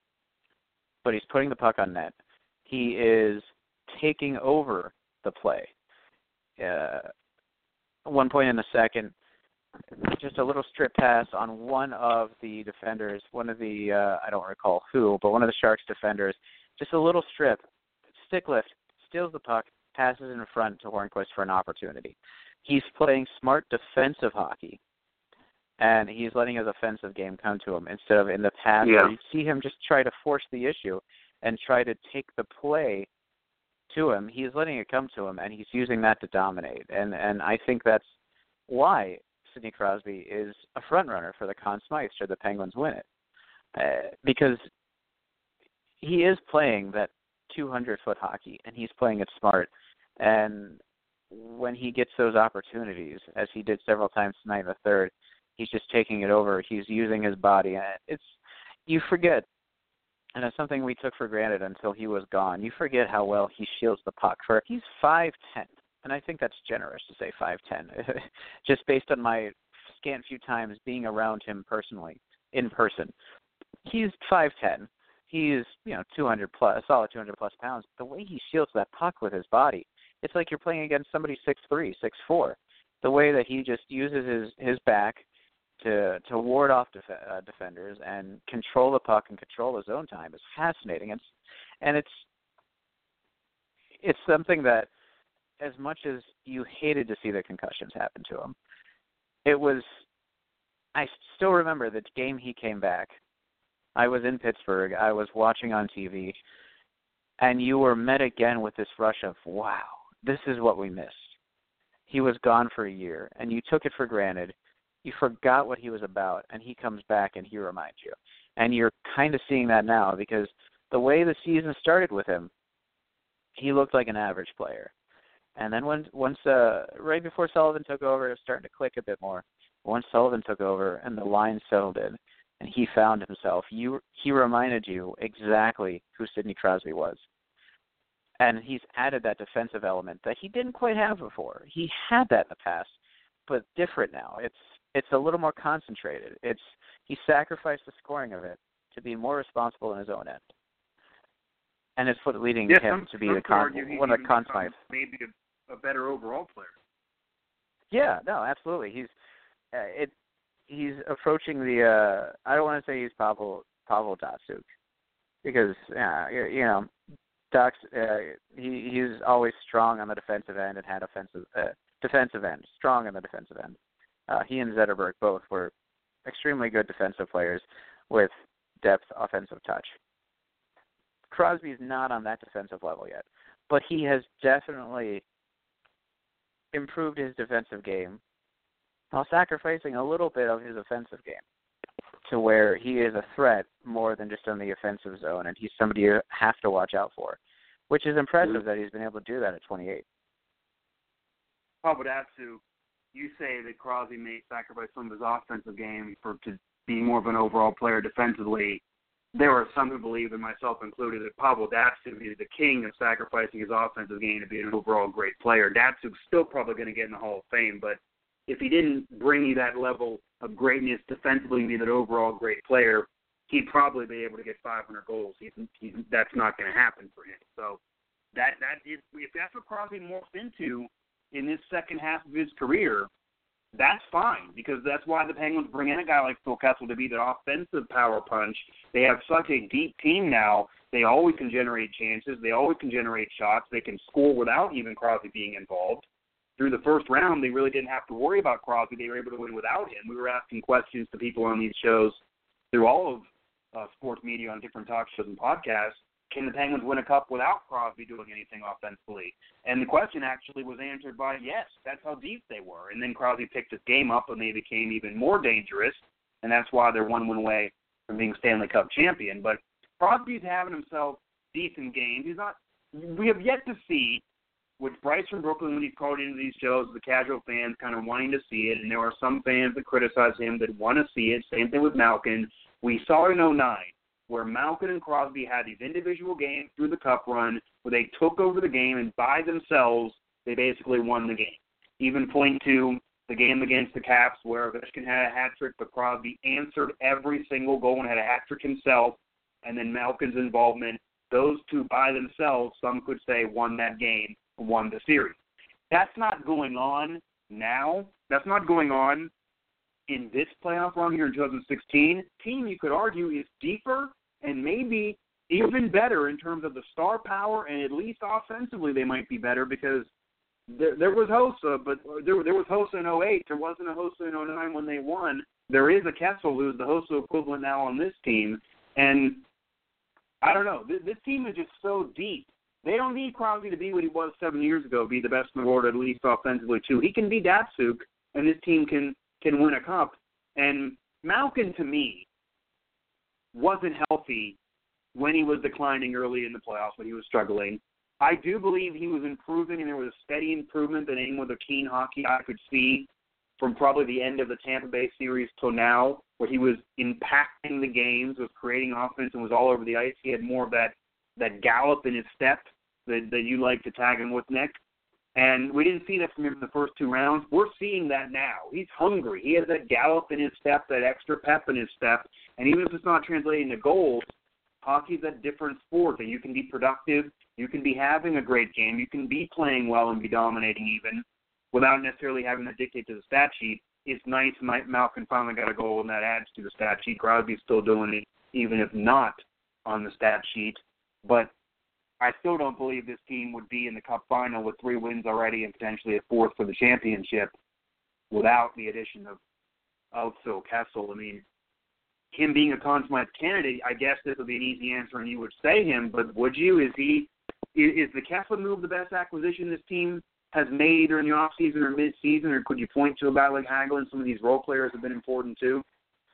but he's putting the puck on net. He is taking over the play. Uh, one point in the second, just a little strip pass on one of the defenders, one of the, uh, I don't recall who, but one of the Sharks defenders, just a little strip, stick lift, steals the puck, passes in front to Hornquist for an opportunity. He's playing smart defensive hockey, and he's letting his offensive game come to him instead of in the past yeah. where you see him just try to force the issue and try to take the play to him. He's letting it come to him, and he's using that to dominate. And, and I think that's why Sidney Crosby is a front runner for the Conn Smythe should the Penguins win it, uh, because he is playing that two hundred foot hockey, and he's playing it smart. And when he gets those opportunities, as he did several times tonight in the third, he's just taking it over. He's using his body, and it's you forget, and it's something we took for granted until he was gone. You forget how well he shields the puck. For he's five ten. And I think that's generous to say five ten, just based on my scant few times being around him personally, in person. He's five ten. He's, you know, two hundred plus, a solid two hundred plus pounds. The way he shields that puck with his body, it's like you're playing against somebody six three, six four. The way that he just uses his, his back to to ward off def- uh, defenders and control the puck and control his own time is fascinating. It's, and it's it's something that, as much as you hated to see the concussions happen to him, it was, I still remember the game he came back. I was in Pittsburgh. I was watching on T V, and you were met again with this rush of, wow, this is what we missed. He was gone for a year, and you took it for granted. You forgot what he was about, and he comes back and he reminds you. And you're kind of seeing that now, because the way the season started with him, he looked like an average player. And then once, once uh, right before Sullivan took over, it was starting to click a bit more. Once Sullivan took over and the line settled in, and he found himself, you, he reminded you exactly who Sidney Crosby was. And he's added that defensive element that he didn't quite have before. He had that in the past, but different now. It's it's a little more concentrated. It's he sacrificed the scoring of it to be more responsible in his own end, and it's what leading yeah, him some, to be some the con- argue one of the consummate. Maybe a, a better overall player. Yeah, no, absolutely. He's uh, it. He's approaching the. Uh, I don't want to say he's Pavel Pavel Datsyuk, because uh, you know. Ducks, uh, he he's always strong on the defensive end and had offensive uh, defensive end, strong on the defensive end. Uh, he and Zetterberg both were extremely good defensive players with depth offensive touch. Crosby's not on that defensive level yet, but he has definitely improved his defensive game while sacrificing a little bit of his offensive game to where he is a threat more than just on the offensive zone, and he's somebody you have to watch out for, which is impressive mm-hmm. that he's been able to do that at twenty-eight. Pavel Datsyuk, you say that Crosby may sacrifice some of his offensive game for to be more of an overall player defensively. There are some who believe, and myself included, that Pavel Datsyuk is the king of sacrificing his offensive game to be an overall great player. Datsyuk's still probably going to get in the Hall of Fame, but if he didn't bring you that level of greatness defensively and be that overall great player, he'd probably be able to get five hundred goals. He's, he's, that's not going to happen for him. So that that is, if that's what Crosby morphs into in this second half of his career, that's fine, because that's why the Penguins bring in a guy like Phil Kessel to be that offensive power punch. They have such a deep team now. They always can generate chances. They always can generate shots. They can score without even Crosby being involved. Through the first round, they really didn't have to worry about Crosby. They were able to win without him. We were asking questions to people on these shows through all of uh, sports media on different talk shows and podcasts. Can the Penguins win a cup without Crosby doing anything offensively? And the question actually was answered by yes, that's how deep they were. And then Crosby picked his game up and they became even more dangerous, and that's why they're one win away from being Stanley Cup champion. But Crosby's having himself decent games. He's not. We have yet to see, which Bryce from Brooklyn, when he's called into these shows, the casual fans kind of wanting to see it, and there are some fans that criticize him that want to see it. Same thing with Malkin. We saw in oh nine where Malkin and Crosby had these individual games through the Cup run where they took over the game, and by themselves, they basically won the game. Even point to the game against the Caps where Ovechkin had a hat trick, but Crosby answered every single goal and had a hat trick himself, and then Malkin's involvement. Those two by themselves, some could say, won that game, won the series. That's not going on now. That's not going on in this playoff run here in twenty sixteen. Team, you could argue, is deeper and maybe even better in terms of the star power, and at least offensively they might be better, because there, there was Hossa, but there, there was Hossa in oh eight. There wasn't a Hossa in oh nine when they won. There is a Kessel who's the Hossa equivalent now on this team, and I don't know. This, this team is just so deep. They don't need Crosby to be what he was seven years ago, be the best in the world, at least offensively, too. He can be Datsyuk, and this team can, can win a cup. And Malkin, to me, wasn't healthy when he was declining early in the playoffs, when he was struggling. I do believe he was improving, and there was a steady improvement that anyone with a keen hockey eye could see from probably the end of the Tampa Bay series till now, where he was impacting the games, was creating offense, and was all over the ice. He had more of that, that gallop in his step that, that you like to tag him with, Nick. And we didn't see that from him in the first two rounds. We're seeing that now. He's hungry. He has that gallop in his step, that extra pep in his step. And even if it's not translating to goals, hockey's a different sport. And you can be productive. You can be having a great game. You can be playing well and be dominating even without necessarily having to dictate to the stat sheet. It's nice Malkin finally got a goal, and that adds to the stat sheet. Crosby's still doing it, even if not on the stat sheet. But I still don't believe this team would be in the Cup final with three wins already and potentially a fourth for the championship without the addition of, of Phil Kessel. I mean, him being a Conn Smythe candidate, I guess this would be an easy answer and you would say him, but would you? Is he is, is the Kessel move the best acquisition this team has made during the offseason or mid-season, or could you point to a guy like Hagelin? Some of these role players have been important too.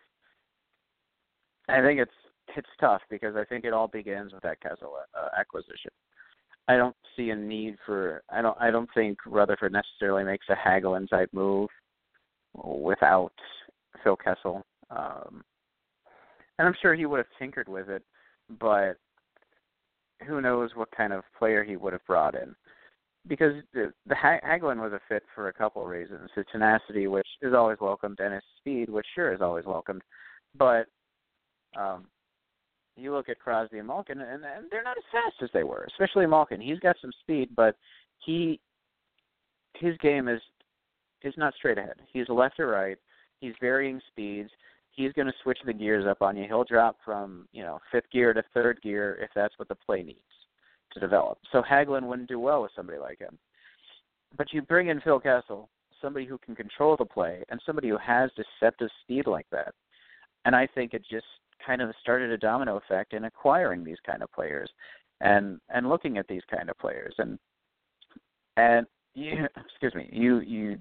I think it's It's tough because I think it all begins with that Kessel uh, acquisition. I don't see a need for. I don't. I don't think Rutherford necessarily makes a Hagelin type move without Phil Kessel. Um, and I'm sure he would have tinkered with it, but who knows what kind of player he would have brought in? Because the, the Hagelin was a fit for a couple of reasons: his tenacity, which is always welcomed, and his speed, which sure is always welcomed, but. Um, You look at Crosby and Malkin, and, and they're not as fast as they were, especially Malkin. He's got some speed, but he his game is is not straight ahead. He's left or right. He's varying speeds. He's going to switch the gears up on you. He'll drop from, you know, fifth gear to third gear if that's what the play needs to develop. So Hagelin wouldn't do well with somebody like him. But you bring in Phil Kessel, somebody who can control the play, and somebody who has deceptive speed like that. And I think it just kind of started a domino effect in acquiring these kind of players and and looking at these kind of players and and you, excuse me you you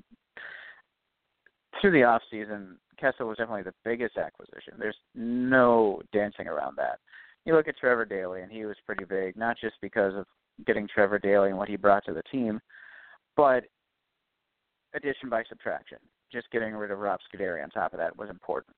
through the off season, Kessel was definitely the biggest acquisition. There's no dancing around that. You look at Trevor Daley, and he was pretty big, not just because of getting Trevor Daley and what he brought to the team, but addition by subtraction. Just getting rid of Rob Scuderi on top of that was important.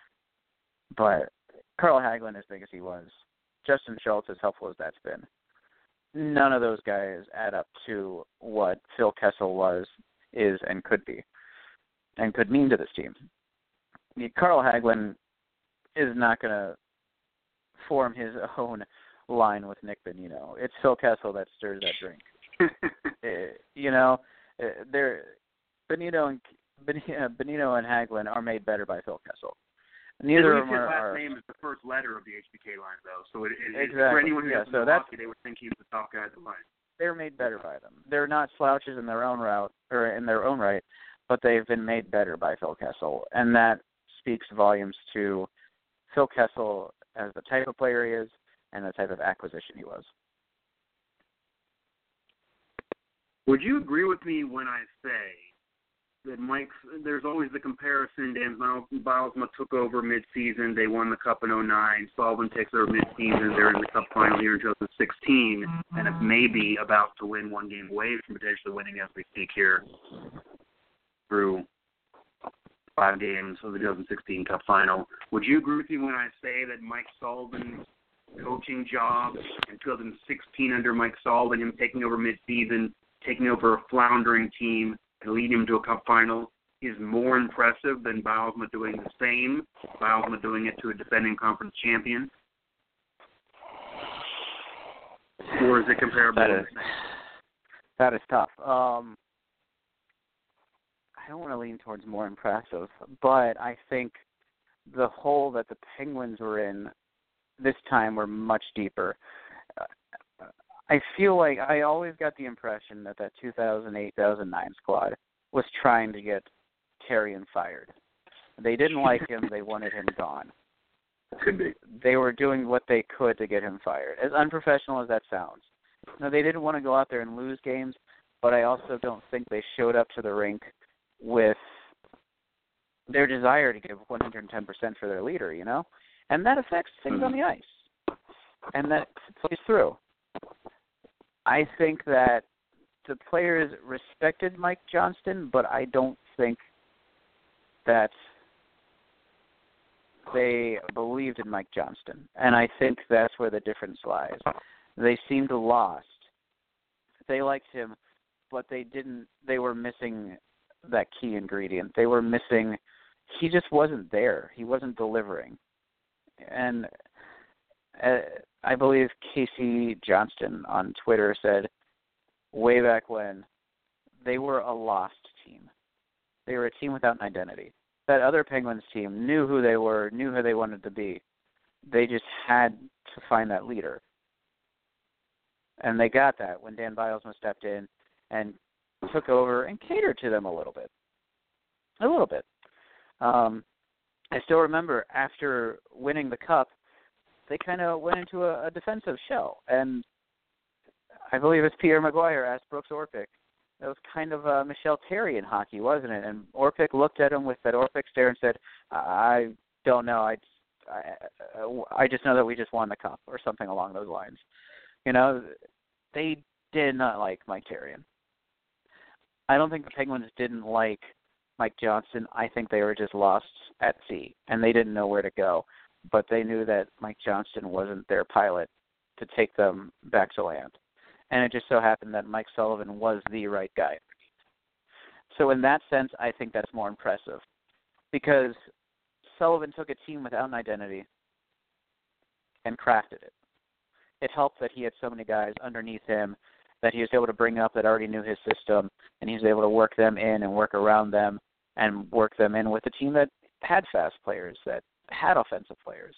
But Carl Hagelin, as big as he was, Justin Schultz, as helpful as that's been, none of those guys add up to what Phil Kessel was, is, and could be, and could mean to this team. I mean, Carl Hagelin is not going to form his own line with Nick Bonino. It's Phil Kessel that stirs that drink. uh, you know, uh, they're, Bonino and Bonino and Hagelin are made better by Phil Kessel. Neither of them his are. last are, name is the first letter of the H B K line, though. So it, it, exactly. for anyone who yeah, doesn't so know that's, hockey, they would think he's the top guy at the line. They're made better by them. They're not slouches in their own route or in their own right, but they've been made better by Phil Kessel, and that speaks volumes to Phil Kessel as the type of player he is and the type of acquisition he was. Would you agree with me when I say that Mike's, there's always the comparison, Dan Bylsma took over mid-season, they won the Cup in oh nine, Sullivan takes over mid-season, they're in the Cup final here in twenty sixteen, mm-hmm. and it's maybe about to win one game away from potentially winning as we speak here through five games of the twenty sixteen Cup final. Would you agree with me when I say that Mike Sullivan's coaching job in twenty sixteen under Mike Sullivan, him taking over mid-season, taking over a floundering team, and leading him to a Cup final is more impressive than Bylsma doing the same, Bylsma doing it to a defending conference champion? Or is it comparable? That is, that is tough. Um, I don't want to lean towards more impressive, but I think the hole that the Penguins were in this time were much deeper. I feel like I always got the impression that that two thousand eight two thousand nine squad was trying to get Therrien fired. They didn't like him. They wanted him gone. Could be. They were doing what they could to get him fired, as unprofessional as that sounds. No, they didn't want to go out there and lose games, but I also don't think they showed up to the rink with their desire to give one hundred ten percent for their leader, you know? And that affects things on the ice. And that plays through. I think that the players respected Mike Johnston, but I don't think that they believed in Mike Johnston. And I think that's where the difference lies. They seemed lost. They liked him, but they didn't. They were missing that key ingredient. They were missing. He just wasn't there. He wasn't delivering. And uh, I believe Casey Johnston on Twitter said way back when they were a lost team. They were a team without an identity. That other Penguins team knew who they were, knew who they wanted to be. They just had to find that leader. And they got that when Dan Bilesma stepped in and took over and catered to them a little bit. A little bit. Um, I still remember after winning the Cup, they kind of went into a, a defensive shell. And I believe it's Pierre Maguire asked Brooks Orpik. That was kind of uh, Michel Terry in hockey, wasn't it? And Orpik looked at him with that Orpik stare and said, I don't know. I, I, I just know that we just won the Cup or something along those lines. You know, they did not like Mike Therrien. I don't think the Penguins didn't like Mike Johnston. I think they were just lost at sea, and they didn't know where to go. But they knew that Mike Johnston wasn't their pilot to take them back to land. And it just so happened that Mike Sullivan was the right guy. So in that sense, I think that's more impressive because Sullivan took a team without an identity and crafted it. It helped that he had so many guys underneath him that he was able to bring up that already knew his system, and he was able to work them in and work around them and work them in with a team that had fast players, that had offensive players.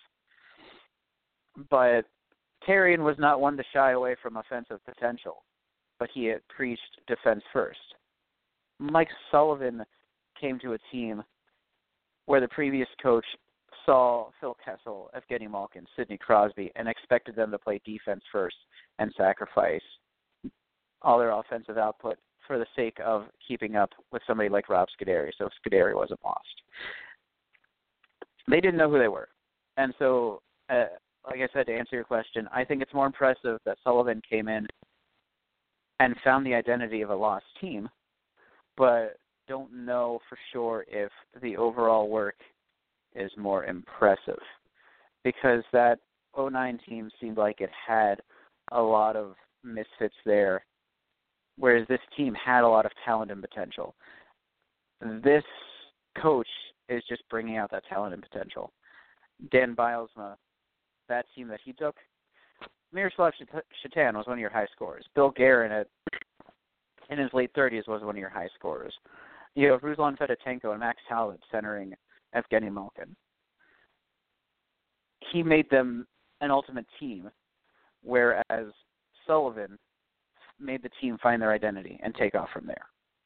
But Therrien was not one to shy away from offensive potential, but he had preached defense first. Mike Sullivan came to a team where the previous coach saw Phil Kessel, Evgeny Malkin, Sidney Crosby, and expected them to play defense first and sacrifice all their offensive output for the sake of keeping up with somebody like Rob Scuderi, so Scuderi wasn't lost. They didn't know who they were. And so, uh, like I said, to answer your question, I think it's more impressive that Sullivan came in and found the identity of a lost team, but don't know for sure if the overall work is more impressive, because that oh nine team seemed like it had a lot of misfits there, whereas this team had a lot of talent and potential. This coach is just bringing out that talent and potential. Dan Bilesma, that team that he took, Miroslav Shatan was one of your high scorers. Bill Guerin at, in his late thirties was one of your high scorers. You have Ruslan Fedotenko and Max Talbot centering Evgeny Malkin. He made them an ultimate team, whereas Sullivan made the team find their identity and take off from there.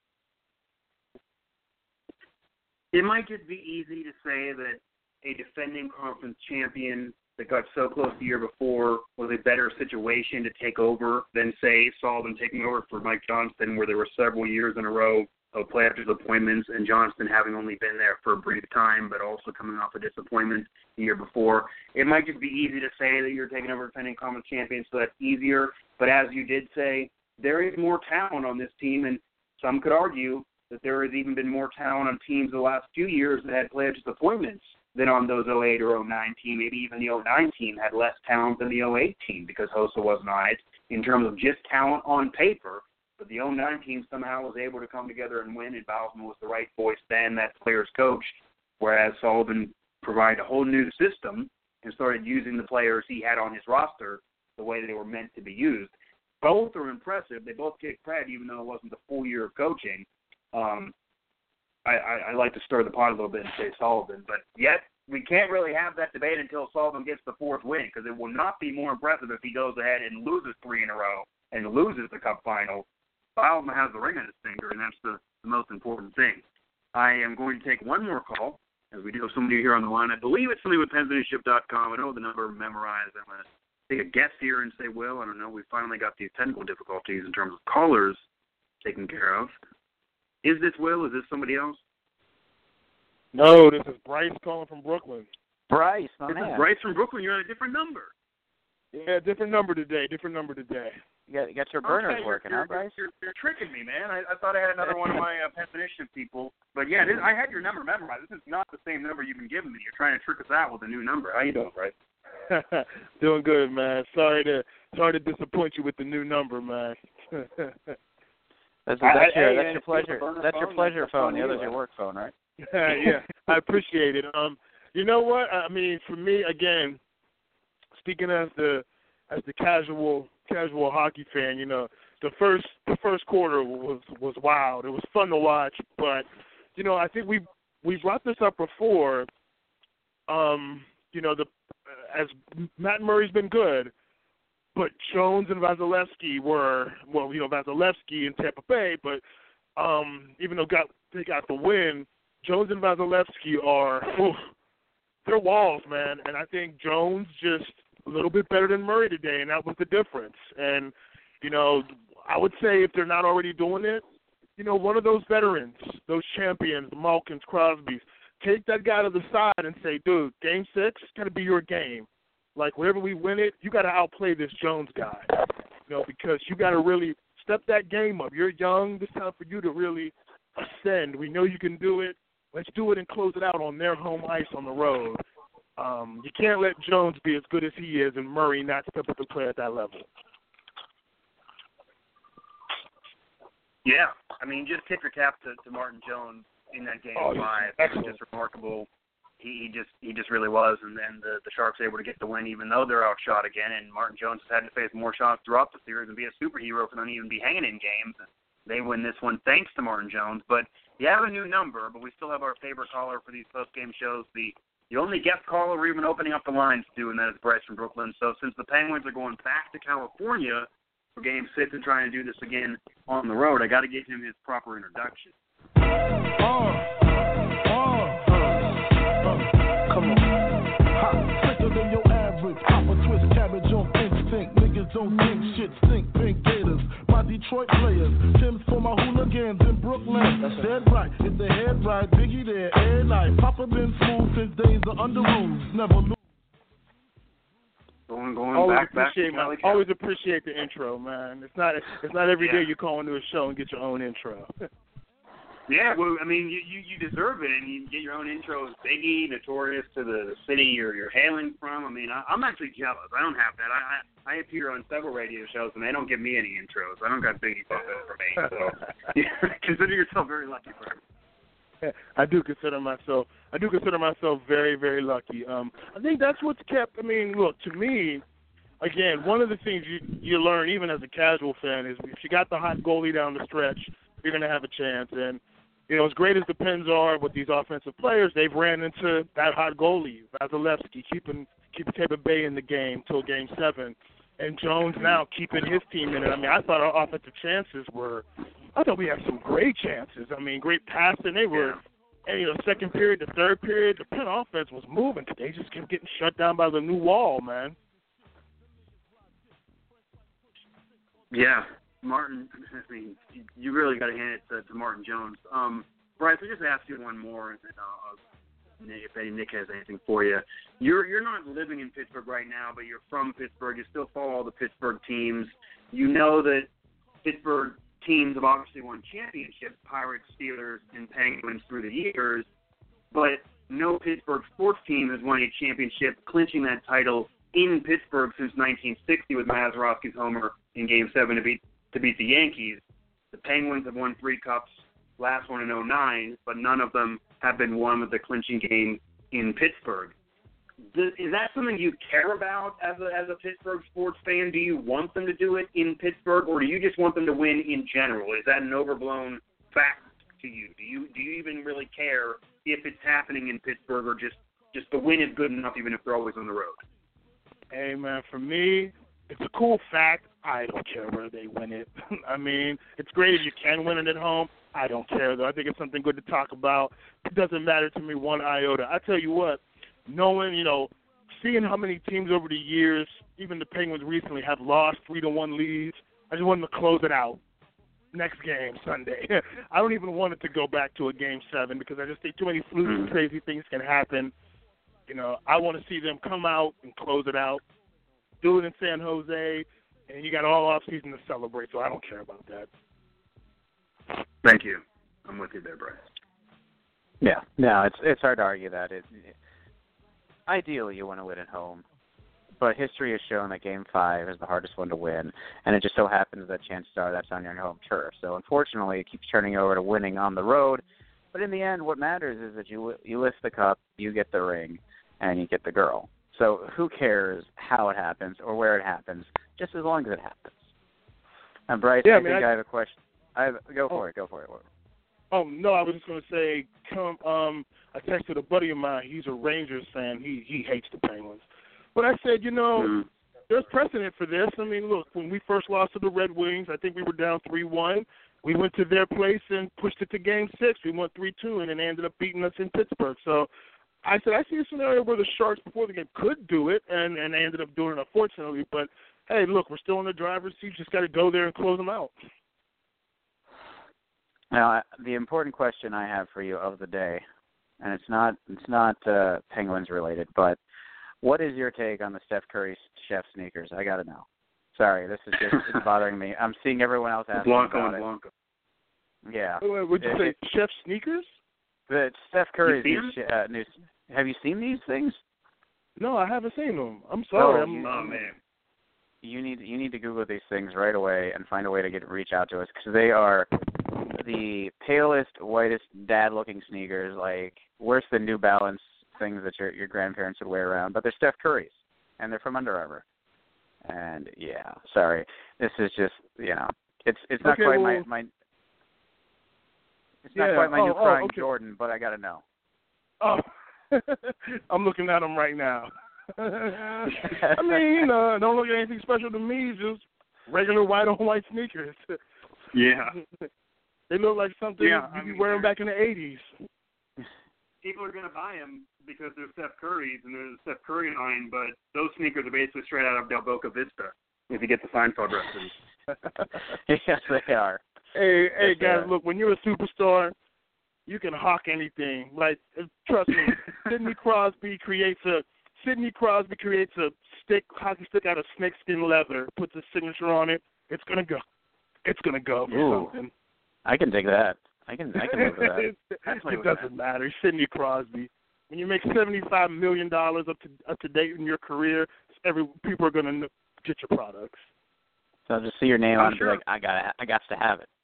It might just be easy to say that a defending conference champion that got so close the year before was a better situation to take over than, say, Sullivan taking over for Mike Johnston, where there were several years in a row of playoff disappointments, and Johnston having only been there for a brief time, but also coming off a disappointment the year before. It might just be easy to say that you're taking over defending conference champion, so that's easier. But as you did say, there is more talent on this team, and some could argue that there has even been more talent on teams the last few years that had playoff disappointments than on those oh eight or oh nine team. Maybe even the oh nine team had less talent than the oh eight team because Hossa wasn't on it in terms of just talent on paper. But the oh nine team somehow was able to come together and win, and Bilesma was the right voice then, that player's coach, whereas Sullivan provided a whole new system and started using the players he had on his roster the way they were meant to be used. Both are impressive. They both get credit, even though it wasn't the full year of coaching. Um, I, I, I like to stir the pot a little bit and say Sullivan, but yet we can't really have that debate until Sullivan gets the fourth win, because it will not be more impressive if he goes ahead and loses three in a row and loses the Cup final. Bilesma has the ring on his finger, and that's the, the most important thing. I am going to take one more call, as we do have somebody here on the line. I believe it's somebody with pensionship dot com. I don't know the number memorized. I'm going to take a guess here and say, well, I don't know. We finally got these technical difficulties in terms of callers taken care of. Is this Will? Is this somebody else? No, this is Bryce calling from Brooklyn. Bryce, my this man. is Bryce from Brooklyn. You're on a different number. Yeah, different number today. Different number today. You got, you got your burners okay, working, you're, huh, Bryce? You're, you're, you're tricking me, man. I, I thought I had another one of my uh, pensionship people. But, yeah, this, I had your number memorized. This is not the same number you've been giving me. You're trying to trick us out with a new number. How you doing, Bryce? Doing good, man. Sorry to sorry to disappoint you with the new number, man. That's, that's, I, your, hey, that's man, your it's pleasure. a burner That's your phone, pleasure that's phone. The anyway. other's your work phone, right? Yeah, I appreciate it. Um, you know what? I mean, for me, again, speaking as the as the casual casual hockey fan, you know, the first the first quarter was was wild. It was fun to watch, but you know, I think we we brought this up before. Um, you know, the as Matt Murray's been good, but Jones and Vasilevsky were well, you know, Vasilevsky in Tampa Bay, but um, even though got they got the win, Jones and Vasilevsky are oof, they're walls, man. And I think Jones just a little bit better than Murray today, and that was the difference. And you know, I would say if they're not already doing it, you know, one of those veterans, those champions, the Malkins, Crosbys, take that guy to the side and say, dude, game six is going to be your game. Like, whenever we win it, you got to outplay this Jones guy, you know, because you got to really step that game up. You're young. It's time for you to really ascend. We know you can do it. Let's do it and close it out on their home ice on the road. Um, you can't let Jones be as good as he is and Murray not step up and play at that level. Yeah, I mean, just tip your cap to, to Martin Jones in that game oh, five. It was just remarkable. He, he just he just really was, and then the, the Sharks able to get the win, even though they're outshot again. And Martin Jones has had to face more shots throughout the series and be a superhero for them to even be hanging in games. They win this one thanks to Martin Jones. But you have a new number, but we still have our favorite caller for these post-game shows, the the only guest caller we're even opening up the lines to, and that is Bryce from Brooklyn. So since the Penguins are going back to California for Game Six and trying to do this again on the road, I got to give him his proper introduction. Oh, oh, uh, come on. Hot, quicker than your average. Pop a twist, cabbage on instinct. Niggas don't think shit stink. Pink Gators, my Detroit players. Tim's for my hooligans in Brooklyn. That's dead right. If the head right, Biggie there, air night. Papa been smooth since days of under rules. Never lose. Going, going always back, appreciate back my, always appreciate the intro, man. It's not it's not every yeah. day you call into a show and get your own intro. Yeah, well, I mean, you, you, you deserve it, and you get your own intros. Biggie, Notorious to the, the city you're you're hailing from. I mean, I, I'm actually jealous. I don't have that. I, I I appear on several radio shows, and they don't give me any intros. I don't got Biggie bumping for me. So yeah, consider yourself very lucky, bro. I do consider myself. I do consider myself very, very lucky. Um, I think that's what's kept. I mean, look, to me, again, one of the things you you learn even as a casual fan is if you got the hot goalie down the stretch, you're going to have a chance. And you know, as great as the Pens are with these offensive players, they've ran into that hot goalie, Vasilevsky, keeping keeping Tampa Bay in the game till Game Seven, and Jones now keeping his team in it. I mean, I thought our offensive chances were. I thought we had some great chances. I mean, great passing. They were, and, you know, second period, the third period, the Penn offense was moving. They just kept getting shut down by the new wall, man. Yeah, Martin. I mean, you really got to hand it to, to Martin Jones. Um, Bryce, I just ask you one more, and then I'll, if Eddie Nick has anything for you. You're you're not living in Pittsburgh right now, but you're from Pittsburgh. You still follow all the Pittsburgh teams. You know that Pittsburgh teams have obviously won championships, Pirates, Steelers, and Penguins through the years, but no Pittsburgh sports team has won a championship, clinching that title in Pittsburgh since nineteen sixty with Mazeroski's homer in Game seven to beat to beat the Yankees. The Penguins have won three cups, last one in oh nine, but none of them have been won with the clinching game in Pittsburgh. Is that something you care about as a as a Pittsburgh sports fan? Do you want them to do it in Pittsburgh, or do you just want them to win in general? Is that an overblown fact to you? Do you do you even really care if it's happening in Pittsburgh, or just, just the win is good enough even if they're always on the road? Hey, man, for me, it's a cool fact. I don't care where they win it. I mean, it's great if you can win it at home. I don't care, though. I think it's something good to talk about. It doesn't matter to me one iota. I tell you what, knowing, you know, seeing how many teams over the years, even the Penguins recently, have lost three to one leads, I just want them to close it out next game, Sunday. I don't even want it to go back to a Game seven because I just think too many flukes and crazy things can happen. You know, I want to see them come out and close it out, do it in San Jose, and you got all offseason to celebrate, so I don't care about that. Thank you. I'm with you there, Bryce. Yeah, no, it's it's hard to argue that. It, it, ideally, you want to win at home, but history has shown that Game Five is the hardest one to win, and it just so happens that chances are that's on your home turf. So unfortunately, it keeps turning over to winning on the road. But in the end, what matters is that you you lift the cup, you get the ring, and you get the girl. So who cares how it happens or where it happens, just as long as it happens. And Bryce, yeah, I, I mean, think I, I have a question. I have, go for oh, it. Go for it. Oh no, I was just going to say, come. Um, I texted a buddy of mine. He's a Rangers fan. He he hates the Penguins. But I said, you know, mm. there's precedent for this. I mean, look, when we first lost to the Red Wings, I think we were down three one. We went to their place and pushed it to Game Six. We won three two, and then they ended up beating us in Pittsburgh. So I said, I see a scenario where the Sharks before the game could do it, and, and they ended up doing it, unfortunately. But, hey, look, we're still in the driver's seat. Just got to go there and close them out. Now, the important question I have for you of the day, and it's not it's not uh, Penguins related, but what is your take on the Steph Curry chef sneakers? I got to know. Sorry, this is just it's bothering me. I'm seeing everyone else asking Blanco about and it. Blanco. Yeah. Wait, would you it, say it, chef sneakers? The Steph Curry's you new, uh, new. Have you seen these things? No, I haven't seen them. I'm sorry. Oh, I'm, you, oh man. You need you need to Google these things right away and find a way to get reach out to us because they are the palest, whitest, dad-looking sneakers, like worse than New Balance things that your your grandparents would wear around. But they're Steph Curry's, and they're from Under Armour. And yeah, sorry, this is just you know, it's it's not okay, quite well, my my. It's yeah, not quite my oh, new oh, crying okay. Jordan, but I gotta know. Oh, I'm looking at them right now. I mean, you know, don't look at anything special to me. Just regular white on white sneakers. Yeah. They look like something yeah, you I be mean, wearing back in the eighties. People are going to buy them because they're Steph Curry's and they're the Steph Curry line, but those sneakers are basically straight out of Del Boca Vista, if you get the Seinfeld reference. Yes, they are. Hey, hey, yes, guys, look, when you're a superstar, you can hawk anything. Like, trust me, Sidney Crosby creates a Sidney Crosby creates a stick, hockey stick out of snakeskin leather, puts a signature on it. It's gonna go. It's gonna go for Ooh, something. I can dig that. I can I can live with that. It doesn't matter. Sidney Crosby. When you make seventy-five million dollars up to up to date in your career, every people are gonna get your products. So I'll just see your name I'm on it sure. and be like, I got I got to have it.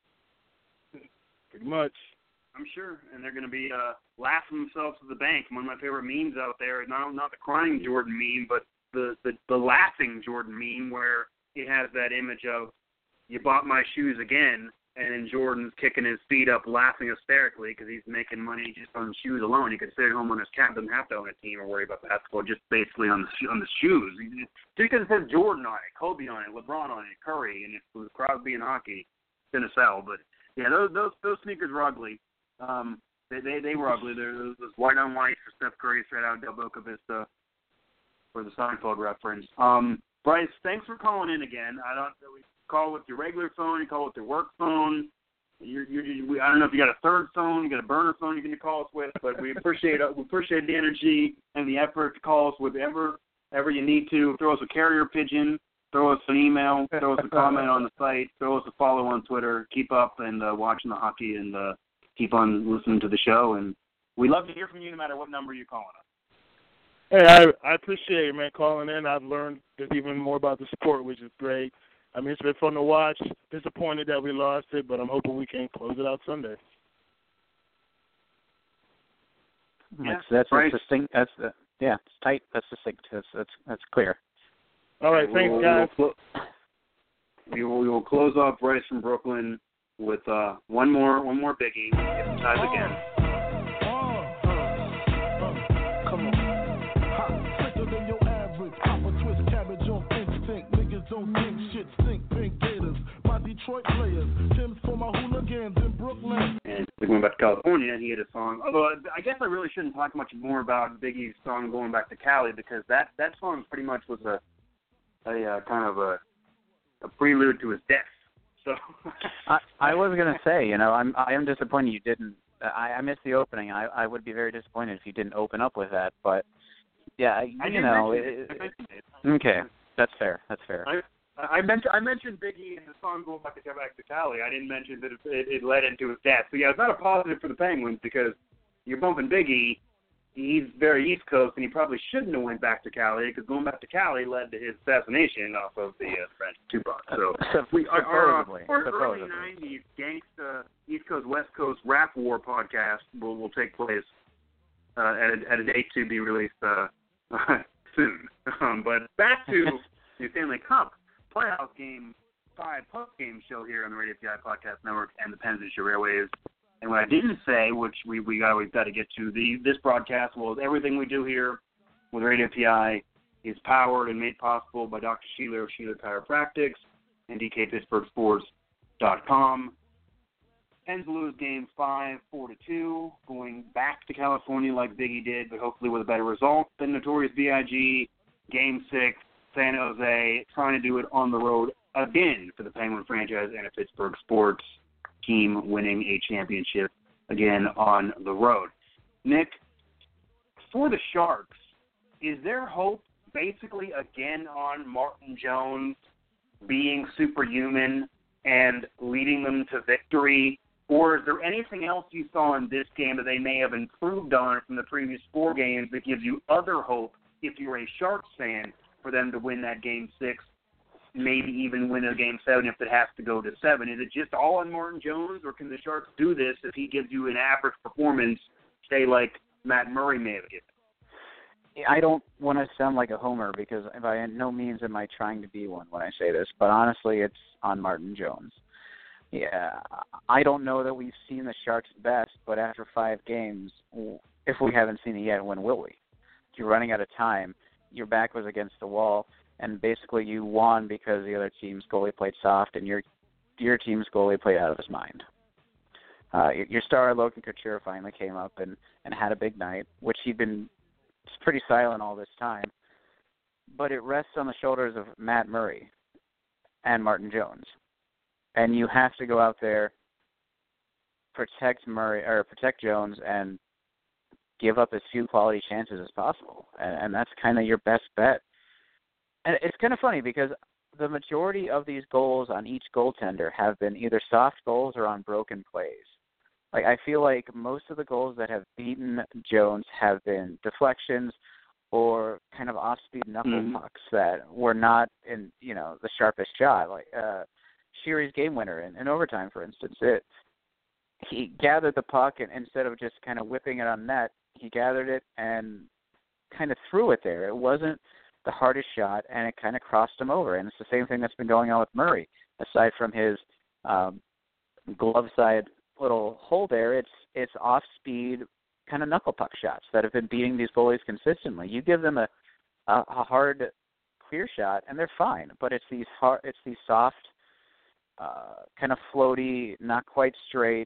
Pretty much. I'm sure, and they're going to be uh, laughing themselves to the bank. One of my favorite memes out there, not not the crying Jordan meme, but the, the, the laughing Jordan meme, where it has that image of you bought my shoes again, and then Jordan's kicking his feet up, laughing hysterically because he's making money just on shoes alone. He could stay at home on his cat, doesn't have to own a team or worry about basketball, just basically on the on the shoes. Just because it says Jordan on it, Kobe on it, LeBron on it, Curry, and if it was Crosby in hockey, it's gonna sell. But yeah, those those those sneakers were ugly. Um, they, they they were ugly. They're those white on white for Steph Curry straight out of Del Boca Vista for the Seinfeld reference. Um, Bryce, thanks for calling in again. I don't we call with your regular phone, you call with your work phone. You're, you're, you, I don't know if you got a third phone, you got a burner phone you can call us with, but we appreciate we appreciate the energy and the effort to call us with ever ever you need to. Throw us a carrier pigeon. Throw us an email. Throw us a comment on the site. Throw us a follow on Twitter. Keep up and uh, watching the hockey and. Uh, Keep on listening to the show, and we love to hear from you no matter what number you're calling us. Hey, I I appreciate it, man, calling in. I've learned just even more about the sport, which is great. I mean, it's been fun to watch. Disappointed that we lost it, but I'm hoping we can close it out Sunday. Yeah, that's that's right. distinct. That's uh, yeah, it's tight. That's distinct. That's that's that's clear. All right, thanks, we'll, guys. We'll, we, will, we will close off Bryce from Brooklyn with uh, one more one more biggie. Hypnotize again. Come on. Hot, quicker than your average. Papa twist cabbage on instinct. Niggas don't think shit stink. Pink Gators. My Detroit players. Tim's for my hooligans in Brooklyn. And we went back to California, and he had a song. Although I guess I really shouldn't talk much more about Biggie's song going back to Cali because that, that song pretty much was a a uh, kind of a a prelude to his death. So I, I was gonna say, you know, I'm I am disappointed you didn't. I, I missed the opening. I, I would be very disappointed if you didn't open up with that. But yeah, you I know, it, it, it, okay, that's fair. That's fair. I, I mentioned I mentioned Biggie and the song going back to go back to Cali. I didn't mention that it, it, it led into his death. So yeah, it's not a positive for the Penguins because you're bumping Biggie. he's very East Coast, and he probably shouldn't have went back to Cali because going back to Cali led to his assassination off of the uh, French Tupac. So we our, our, our early nineties gangsta East Coast West Coast rap war podcast will will take place uh, at a, at a date to be released uh, soon. Um, but back to the Stanley Cup playoff game five post game show here on the Radio P I Podcast Network and the Penn Digital Airwaves. And what I didn't say, which we we got we've got to get to, the this broadcast, well, everything we do here with Radio P I is powered and made possible by Doctor Sheeler of Sheeler Chiropractics and D K Pittsburgh Sports dot com. Pens lose game five, four to two, going back to California like Biggie did, but hopefully with a better result than Notorious B I G. Game six, San Jose, trying to do it on the road again for the Penguin franchise and a Pittsburgh sports team winning a championship again on the road. Nick, for the Sharks, is there hope basically again on Martin Jones being superhuman and leading them to victory? Or is there anything else you saw in this game that they may have improved on from the previous four games that gives you other hope if you're a Sharks fan for them to win that game six, maybe even win a game seven if it has to go to seven? Is it just all on Martin Jones, or can the Sharks do this if he gives you an average performance, say like Matt Murray may have given? I don't want to sound like a homer because by no means am I trying to be one when I say this, but honestly it's on Martin Jones. Yeah, I don't know that we've seen the Sharks' best, but after five games, if we haven't seen it yet, when will we? You're running out of time. Your back was against the wall, and basically you won because the other team's goalie played soft and your your team's goalie played out of his mind. Uh, your, your star, Logan Couture, finally came up and, and had a big night, which he'd been pretty silent all this time. But it rests on the shoulders of Matt Murray and Martin Jones. And you have to go out there, protect Murray or protect Jones, and give up as few quality chances as possible. And, and that's kind of your best bet. And it's kind of funny because the majority of these goals on each goaltender have been either soft goals or on broken plays. Like, I feel like most of the goals that have beaten Jones have been deflections or kind of off-speed knuckle mm-hmm. pucks that were not in, you know, the sharpest shot. Like uh, Sheary's game winner in, in overtime, for instance. It, he gathered the puck, and instead of just kind of whipping it on net, he gathered it and kind of threw it there. It wasn't the hardest shot, and it kind of crossed him over. And it's the same thing that's been going on with Murray. Aside from his um, glove side little hole there, it's it's off speed kind of knuckle puck shots that have been beating these goalies consistently. You give them a, a, a hard clear shot and they're fine, but it's these hard, it's these soft, uh, kind of floaty, not quite straight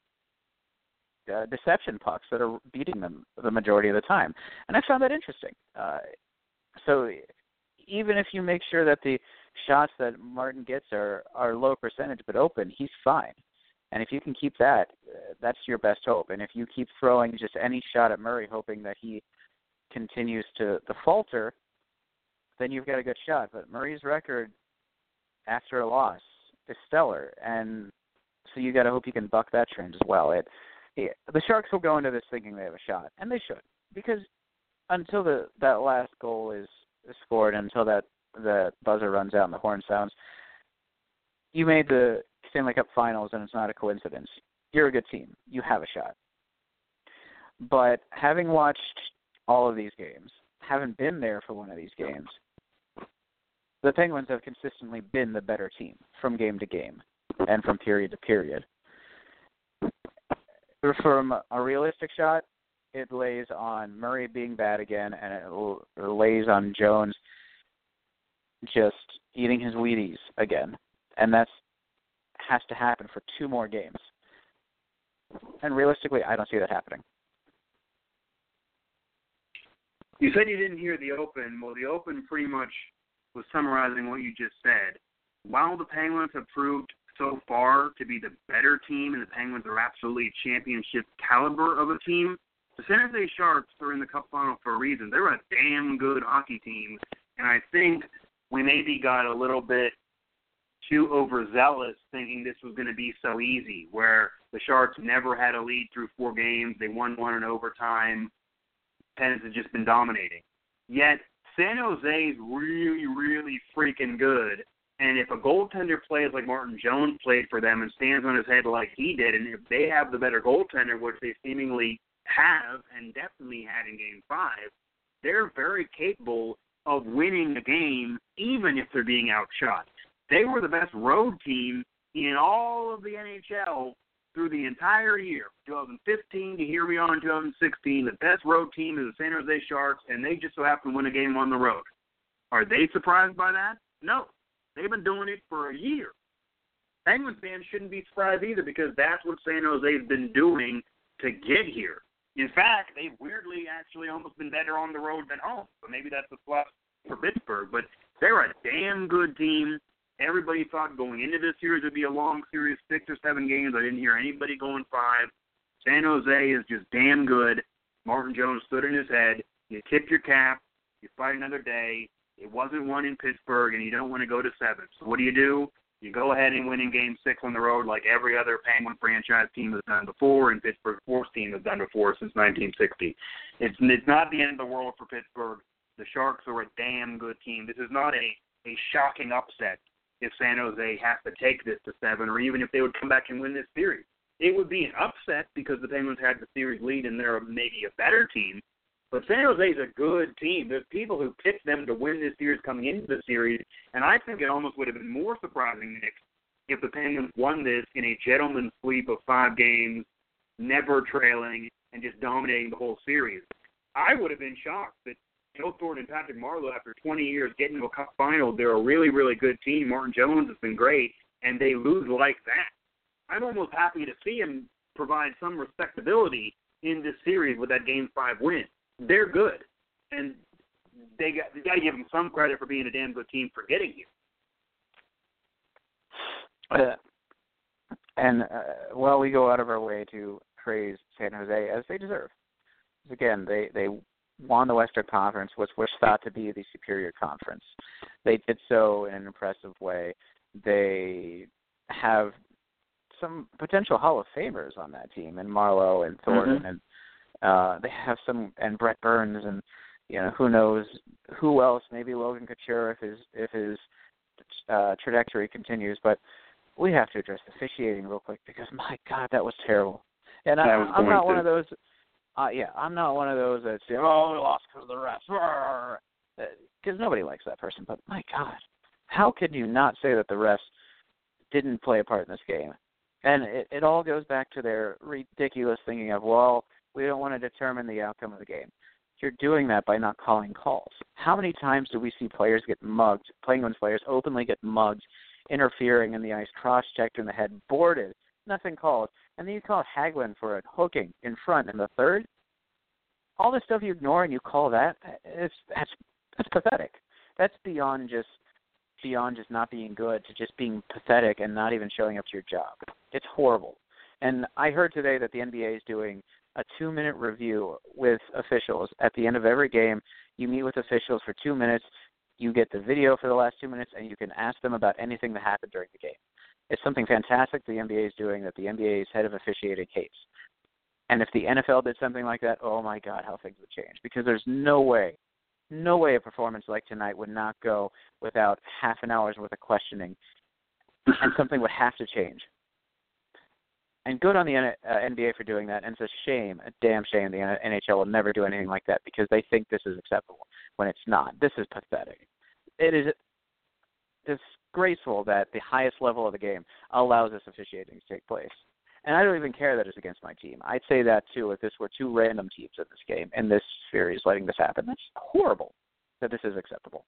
uh, deception pucks that are beating them the majority of the time. And I found that interesting. Uh, so even if you make sure that the shots that Martin gets are, are low percentage but open, he's fine. And if you can keep that, uh, that's your best hope. And if you keep throwing just any shot at Murray, hoping that he continues to, to falter, then you've got a good shot. But Murray's record after a loss is stellar, and so you got to hope you can buck that trend as well. It, it, the Sharks will go into this thinking they have a shot, and they should, because until the that last goal is, is scored, until that the buzzer runs out and the horn sounds, you made the Stanley Cup Finals, and it's not a coincidence. You're a good team. You have a shot. But having watched all of these games, haven't been there for one of these games, the Penguins have consistently been the better team from game to game and from period to period. From a realistic shot, it lays on Murray being bad again, and it lays on Jones just eating his Wheaties again. And that's has to happen for two more games. And realistically, I don't see that happening. You said you didn't hear the Open. Well, the Open pretty much was summarizing what you just said. While the Penguins have proved so far to be the better team, and the Penguins are absolutely championship caliber of a team, the San Jose Sharks are in the Cup final for a reason. They're a damn good hockey team, and I think we maybe got a little bit too overzealous thinking this was going to be so easy, where the Sharks never had a lead through four games. They won one in overtime. Pens has just been dominating. Yet San Jose is really, really freaking good. And if a goaltender plays like Martin Jones played for them and stands on his head like he did, and if they have the better goaltender, which they seemingly have and definitely had in Game five, they're very capable of winning a game even if they're being outshot. They were the best road team in all of the N H L through the entire year. twenty fifteen to here we are in twenty sixteen, the best road team is the San Jose Sharks, and they just so happen to win a game on the road. Are they surprised by that? No. They've been doing it for a year. Penguin fans shouldn't be surprised either because that's what San Jose's been doing to get here. In fact, they've weirdly actually almost been better on the road than home. But maybe that's a plus for Pittsburgh. But they're a damn good team. Everybody thought going into this series would be a long series, six or seven games. I didn't hear anybody going five. San Jose is just damn good. Martin Jones stood in his head. You tip your cap. You fight another day. It wasn't one in Pittsburgh, and you don't want to go to seven. So what do you do? You go ahead and win in Game six on the road like every other Penguin franchise team has done before and Pittsburgh sports team has done before since nineteen sixty. It's, it's not the end of the world for Pittsburgh. The Sharks are a damn good team. This is not a, a shocking upset if San Jose has to take this to seven or even if they would come back and win this series. It would be an upset because the Penguins had the series lead and they're maybe a better team. But San Jose is a good team. There's people who picked them to win this series coming into the series, and I think it almost would have been more surprising, Nick, if the Penguins won this in a gentleman's sweep of five games, never trailing, and just dominating the whole series. I would have been shocked that Joe Thornton and Patrick Marleau, after twenty years getting to a cup final, they're a really, really good team. Martin Jones has been great, and they lose like that. I'm almost happy to see him provide some respectability in this series with that Game five win. They're good, and they got they got to give them some credit for being a damn good team for getting here. Uh, and uh, well, we go out of our way to praise San Jose as they deserve. Again, they they won the Western Conference, which was thought to be the superior conference. They did so in an impressive way. They have some potential Hall of Famers on that team, and Marleau and Thornton mm-hmm. and. Uh, they have some, and Brett Burns, and you know who knows who else. Maybe Logan Couture if his if his uh, trajectory continues. But we have to address the officiating real quick because my God, that was terrible. And I, I'm not to. one of those. Uh, yeah, I'm not one of those that say, "Oh, we lost because of the refs," because nobody likes that person. But my God, how can you not say that the refs didn't play a part in this game? And it, it all goes back to their ridiculous thinking of, well, we don't want to determine the outcome of the game. You're doing that by not calling calls. How many times do we see players get mugged, Penguins players openly get mugged, interfering in the ice, cross-checked in the head, boarded, nothing called, and then you call Hagelin for a hooking in front in the third? All the stuff you ignore and you call that, it's, that's that's pathetic. That's beyond just beyond just not being good to just being pathetic and not even showing up to your job. It's horrible. And I heard today that the N B A is doing a two-minute review with officials. At the end of every game, you meet with officials for two minutes, you get the video for the last two minutes, and you can ask them about anything that happened during the game. It's something fantastic the N B A is doing that the N B A's head of officiating hates. And if the N F L did something like that, oh, my God, how things would change. Because there's no way, no way a performance like tonight would not go without half an hour's worth of questioning, and something would have to change. And good on the N B A for doing that, and it's a shame, a damn shame the N H L will never do anything like that because they think this is acceptable when it's not. This is pathetic. It is disgraceful that the highest level of the game allows this officiating to take place. And I don't even care that it's against my team. I'd say that, too, if this were two random teams in this game, in this series, letting this happen. That's horrible that this is acceptable.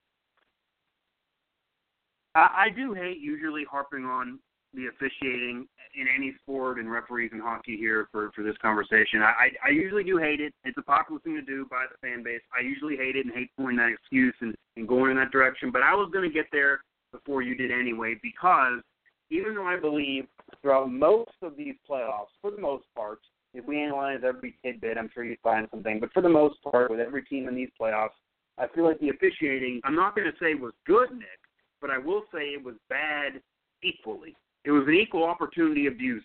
I do hate usually harping on the officiating in any sport and referees in hockey here for, for this conversation. I, I usually do hate it. It's a popular thing to do by the fan base. I usually hate it and hate pulling that excuse and, and going in that direction. But I was going to get there before you did anyway because even though I believe throughout most of these playoffs, for the most part, if we analyze every tidbit, I'm sure you'd find something. But for the most part, with every team in these playoffs, I feel like the officiating, I'm not going to say was good, Nick, but I will say it was bad equally. It was an equal opportunity abuser.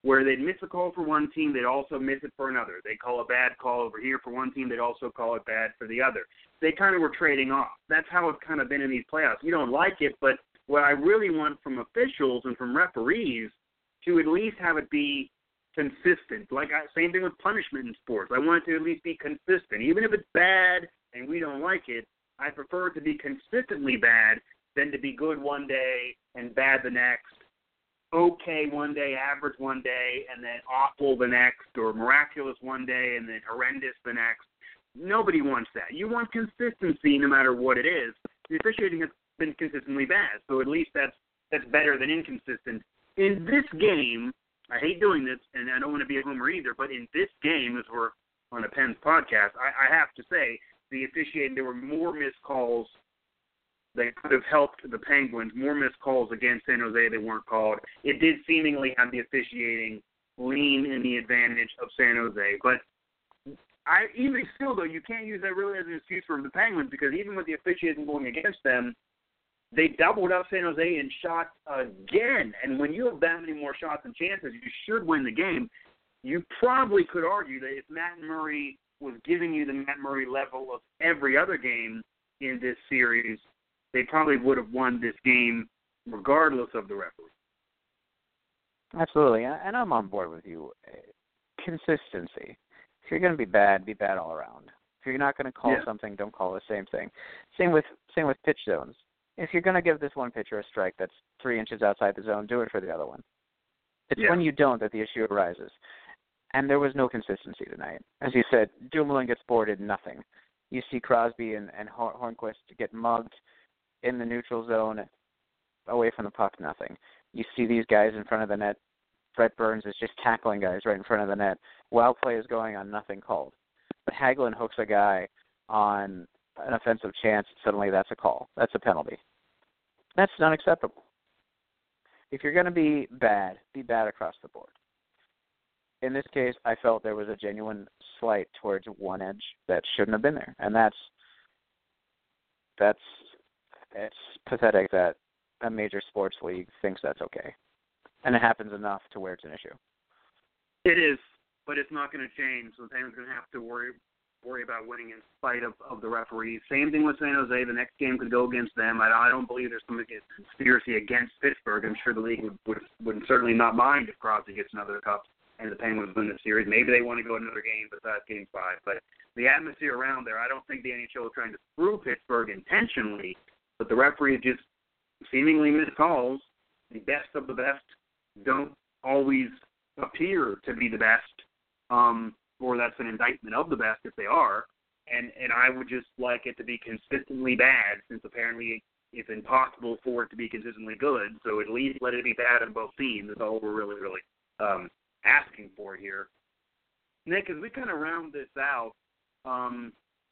where they'd miss a call for one team, they'd also miss it for another. They'd call a bad call over here for one team, they'd also call it bad for the other. They kind of were trading off. That's how it's kind of been in these playoffs. You don't like it, but what I really want from officials and from referees to at least have it be consistent. Like I, same thing with punishment in sports. I want it to at least be consistent. Even if it's bad and we don't like it, I prefer it to be consistently bad than to be good one day and bad the next, okay one day, average one day, and then awful the next, or miraculous one day and then horrendous the next. Nobody wants that. You want consistency no matter what it is. The officiating has been consistently bad, so at least that's that's better than inconsistent. In this game, I hate doing this, and I don't want to be a homer either, but in this game, as we're on a Pens podcast, I, I have to say the officiating, there were more missed calls that could have helped the Penguins, more missed calls against San Jose that weren't called. It did seemingly have the officiating lean in the advantage of San Jose, but I even still, though, you can't use that really as an excuse for the Penguins, because even with the officiating going against them, they doubled up San Jose and shot again. And when you have that many more shots and chances, you should win the game. You probably could argue that if Matt Murray was giving you the Matt Murray level of every other game in this series, they probably would have won this game regardless of the referee. Absolutely, and I'm on board with you. Consistency. If you're going to be bad, be bad all around. If you're not going to call yeah. something, don't call the same thing. Same with same with pitch zones. If you're going to give this one pitcher a strike that's three inches outside the zone, do it for the other one. It's yeah. when you don't that the issue arises. And there was no consistency tonight. As you said, Dumoulin gets boarded, nothing. You see Crosby and, and Hornquist get mugged in the neutral zone, away from the puck, nothing. You see these guys in front of the net. Brett Burns is just tackling guys right in front of the net. Wild play is going on, nothing called. But Hagelin hooks a guy on an offensive chance, suddenly that's a call. That's a penalty. That's not acceptable. If you're going to be bad, be bad across the board. In this case, I felt there was a genuine slight towards one edge that shouldn't have been there, and that's that's it's pathetic that a major sports league thinks that's okay, and it happens enough to where it's an issue. It is, but it's not going to change. So the Penguins are going to have to worry worry about winning in spite of, of the referees. Same thing with San Jose. The next game could go against them. I, I don't believe there's some conspiracy against Pittsburgh. I'm sure the league would, would, would certainly not mind if Crosby gets another cup and the Penguins win the series. Maybe they want to go another game besides game five. But the atmosphere around there, I don't think the N H L is trying to screw Pittsburgh intentionally, but the referees just seemingly miss calls. The best of the best don't always appear to be the best. Um, or that's an indictment of the best if they are, and, and I would just like it to be consistently bad, since apparently it's impossible for it to be consistently good, so at least let it be bad on both teams is all we're really, really um, asking for here. Nick, as we kind of round this out, um,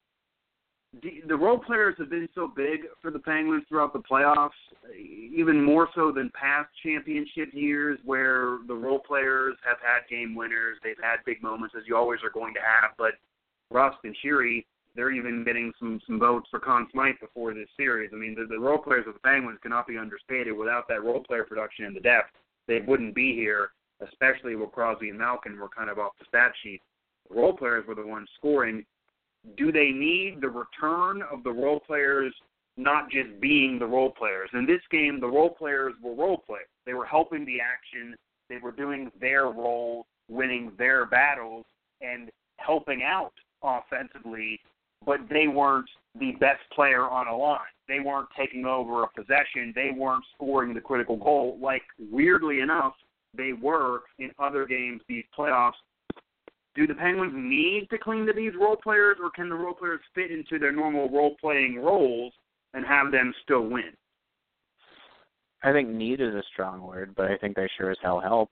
the, the role players have been so big for the Penguins throughout the playoffs, even more so than past championship years where the role players have had game winners. They've had big moments, as you always are going to have. But Rust and Sheary, they're even getting some, some votes for Conn Smythe before this series. I mean, the, the role players of the Penguins cannot be understated. Without that role player production and the depth, they wouldn't be here, especially with Crosby and Malkin were kind of off the stat sheet. The role players were the ones scoring. Do they need the return of the role players not just being the role players? In this game, the role players were role players. They were helping the action. They were doing their role, winning their battles, and helping out offensively, but they weren't the best player on a line. They weren't taking over a possession. They weren't scoring the critical goal like, weirdly enough, they were in other games these playoffs. Do the Penguins need to cling to these role players, or can the role players fit into their normal role-playing roles and have them still win? I think need is a strong word, but I think they sure as hell help.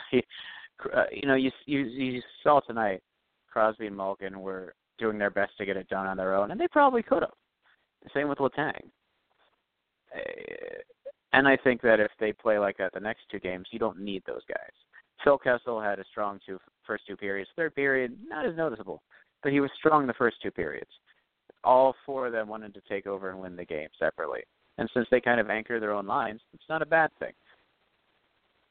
you know, you, you you saw tonight Crosby and Malkin were doing their best to get it done on their own, and they probably could have. Same with Letang. And I think that if they play like that the next two games, you don't need those guys. Phil Kessel had a strong two first two periods. Third period, not as noticeable, but he was strong the first two periods. All four of them wanted to take over and win the game separately. And since they kind of anchor their own lines, it's not a bad thing.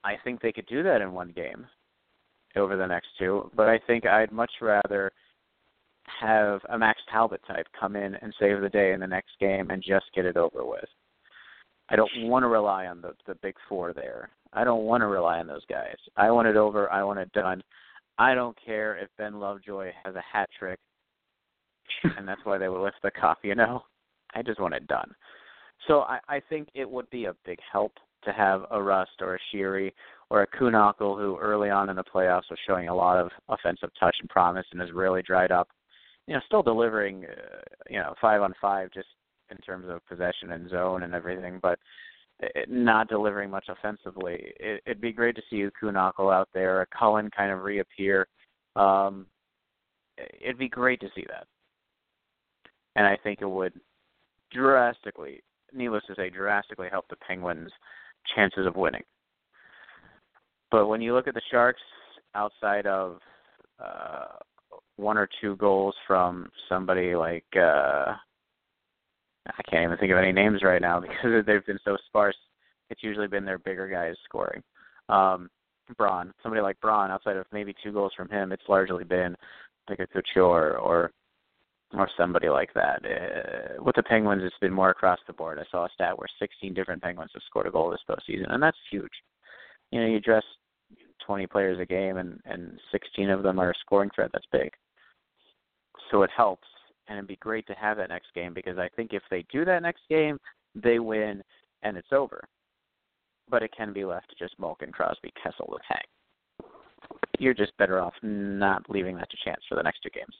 I think they could do that in one game over the next two, but I think I'd much rather have a Max Talbot type come in and save the day in the next game and just get it over with. I don't want to rely on the, the big four there. I don't want to rely on those guys. I want it over. I want it done. I don't care if Ben Lovejoy has a hat trick, and that's why they will lift the cup, you know? I just want it done. So I, I think it would be a big help to have a Rust or a Sheary or a Kuhnhackl, who early on in the playoffs was showing a lot of offensive touch and promise and has really dried up. You know, still delivering, uh, you know, five on five just in terms of possession and zone and everything, but it, not delivering much offensively. It, it'd be great to see Kuhnhackl out there, a Cullen kind of reappear. Um, it'd be great to see that. And I think it would drastically, needless to say, drastically help the Penguins' chances of winning. But when you look at the Sharks, outside of uh, one or two goals from somebody like, uh, I can't even think of any names right now because they've been so sparse. It's usually been their bigger guys scoring. Um, Braun, somebody like Braun, outside of maybe two goals from him, it's largely been like a Couture or or somebody like that. Uh, with the Penguins, it's been more across the board. I saw a stat where sixteen different Penguins have scored a goal this postseason, and that's huge. You know, you dress twenty players a game, and, and sixteen of them are a scoring threat. That's big. So it helps, and it'd be great to have that next game, because I think if they do that next game, they win, and it's over. But it can be left to just Malkin, Crosby, Kessel, Letang. You're just better off not leaving that to chance for the next two games.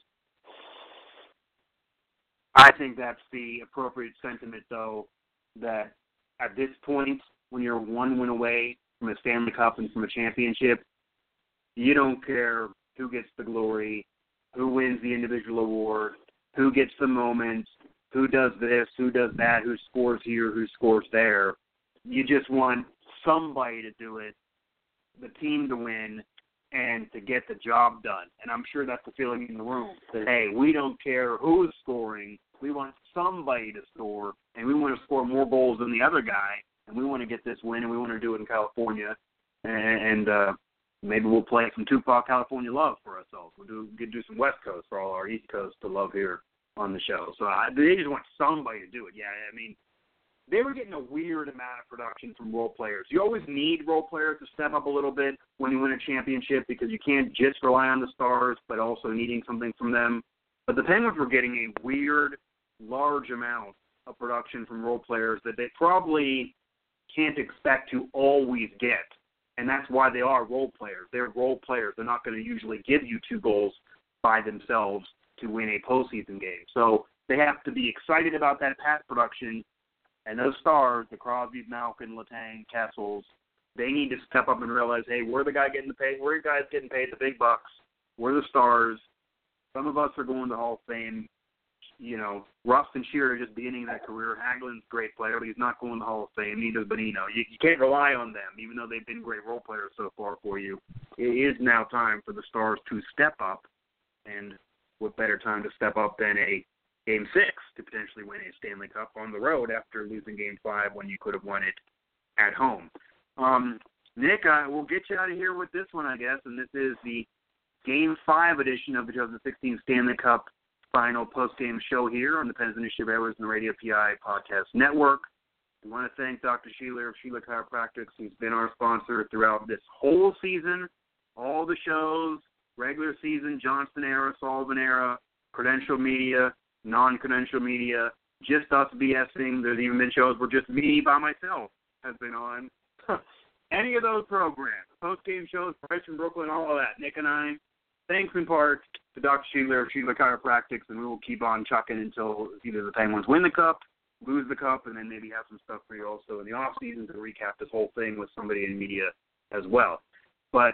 I think that's the appropriate sentiment, though, that at this point, when you're one win away from a Stanley Cup and from a championship, you don't care who gets the glory, who wins the individual award, who gets the moment, who does this, who does that, who scores here, who scores there. You just want somebody to do it, the team to win, and to get the job done. And I'm sure that's the feeling in the room, that, hey, we don't care who's scoring. We want somebody to score, and we want to score more goals than the other guy, and we want to get this win, and we want to do it in California. And, and uh, maybe we'll play some Tupac California love for ourselves. We'll do, we'll do some West Coast for all our East Coast to love here on the show. So I, they just want somebody to do it. Yeah, I mean, they were getting a weird amount of production from role players. You always need role players to step up a little bit when you win a championship, because you can't just rely on the stars, but also needing something from them. But the Penguins were getting a weird, large amount of production from role players that they probably can't expect to always get. And that's why they are role players. They're role players. They're not going to usually give you two goals by themselves to win a postseason game. So they have to be excited about that past production. And those stars, the Crosbys, Malkin, Letang, Kessels, they need to step up and realize, hey, we're the guy getting the pay. We're the guys getting paid the big bucks. We're the stars. Some of us are going to Hall of Fame. You know, Rust and Shearer are just beginning their career. Hagelin's a great player, but he's not going to Hall of Fame. Neither is Bonino. You, you can't rely on them, even though they've been great role players so far for you. It is now time for the stars to step up, and what better time to step up than a Game six to potentially win a Stanley Cup on the road after losing Game five when you could have won it at home. Um, Nick, uh, we'll get you out of here with this one, I guess, and this is the Game five edition of the two thousand sixteen Stanley Cup final post-game show here on the Pens Initiative Airways and the Radio P I Podcast Network. We want to thank Doctor Sheila of Sheila Chiropractics, who's been our sponsor throughout this whole season, all the shows, regular season, Johnston era, Sullivan era, credential media, non-credential media, just us BSing. There's even been shows where just me by myself has been on. Any of those programs, post-game shows, Price in Brooklyn, all of that, Nick and I, thanks in part to Doctor Sheila of Sheila Chiropractics, and we will keep on chucking until either the Penguins win the Cup, lose the Cup, and then maybe have some stuff for you also in the off-season to recap this whole thing with somebody in media as well. But,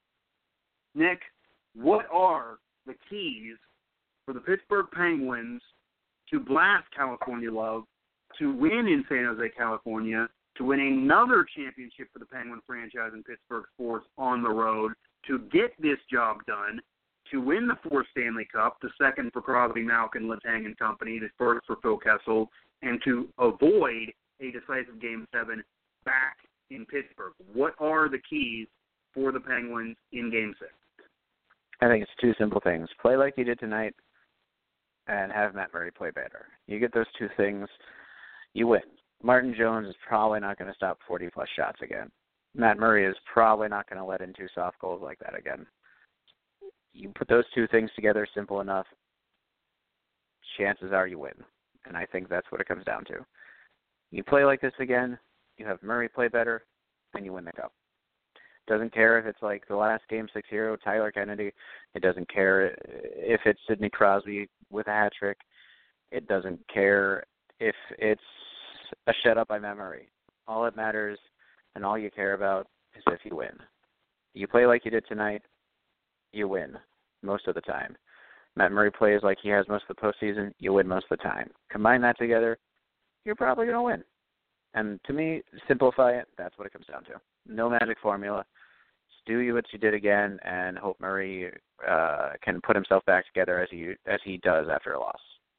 Nick, what are the keys for the Pittsburgh Penguins to blast California love, to win in San Jose, California, to win another championship for the Penguin franchise in Pittsburgh sports on the road, to get this job done, to win the fourth Stanley Cup, the second for Crosby, Malkin, Letang and company, the first for Phil Kessel, and to avoid a decisive Game seven back in Pittsburgh? What are the keys for the Penguins in Game six? I think it's two simple things. Play like you did tonight and have Matt Murray play better. You get those two things, you win. Martin Jones is probably not going to stop forty-plus shots again. Matt Murray is probably not going to let in two soft goals like that again. You put those two things together, simple enough, chances are you win. And I think that's what it comes down to. You play like this again, you have Murray play better, and you win the cup. Doesn't care if it's like the last Game six hero, Tyler Kennedy. It doesn't care if it's Sidney Crosby with a hat trick. It doesn't care if it's a shutout by Matt Murray. All that matters and all you care about is if you win. You play like you did tonight, you win most of the time. Matt Murray plays like he has most of the postseason, you win most of the time. Combine that together, you're probably going to win. And to me, simplify it, that's what it comes down to. No magic formula. Just do what you did again and hope Murray uh, can put himself back together as he as he does after a loss.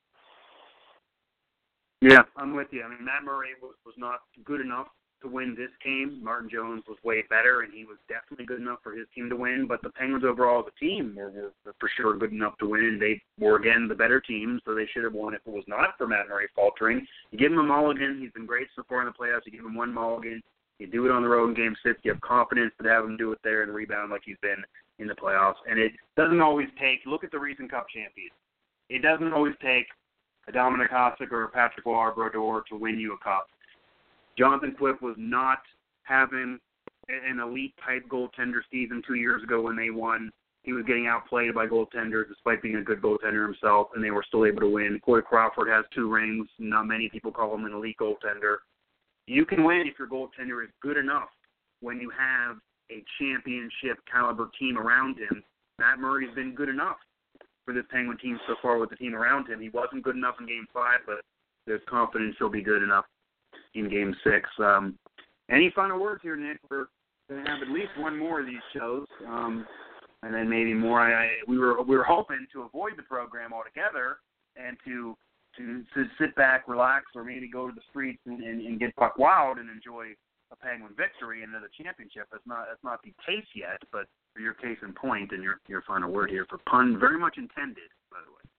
Yeah, I'm with you. I mean, Matt Murray was, was not good enough to win this game. Martin Jones was way better, and he was definitely good enough for his team to win. But the Penguins overall as a team were, were for sure good enough to win. They were, again, the better team, so they should have won if it was not for Matt Murray faltering. You give him a mulligan. He's been great so far in the playoffs. You give him one mulligan. You do it on the road in Game six. You have confidence to have him do it there and rebound like he's been in the playoffs. And it doesn't always take – look at the recent Cup champions. It doesn't always take a Dominic Hasek or a Patrick Roy to win you a cup. Jonathan Quick was not having an elite-type goaltender season two years ago when they won. He was getting outplayed by goaltenders despite being a good goaltender himself, and they were still able to win. Corey Crawford has two rings. Not many people call him an elite goaltender. You can win if your goaltender is good enough when you have a championship-caliber team around him. Matt Murray's been good enough for this Penguin team so far with the team around him. He wasn't good enough in Game five, but there's confidence he'll be good enough in Game six. Um, any final words here, Nick? We're going to have at least one more of these shows, um, and then maybe more. I, I, we were we were hoping to avoid the program altogether and to to, to sit back, relax, or maybe go to the streets and, and, and get buck wild and enjoy a Penguin victory into the championship. That's not that's not the case yet, but for your case in point and your your final word here, for pun very much intended, by the way.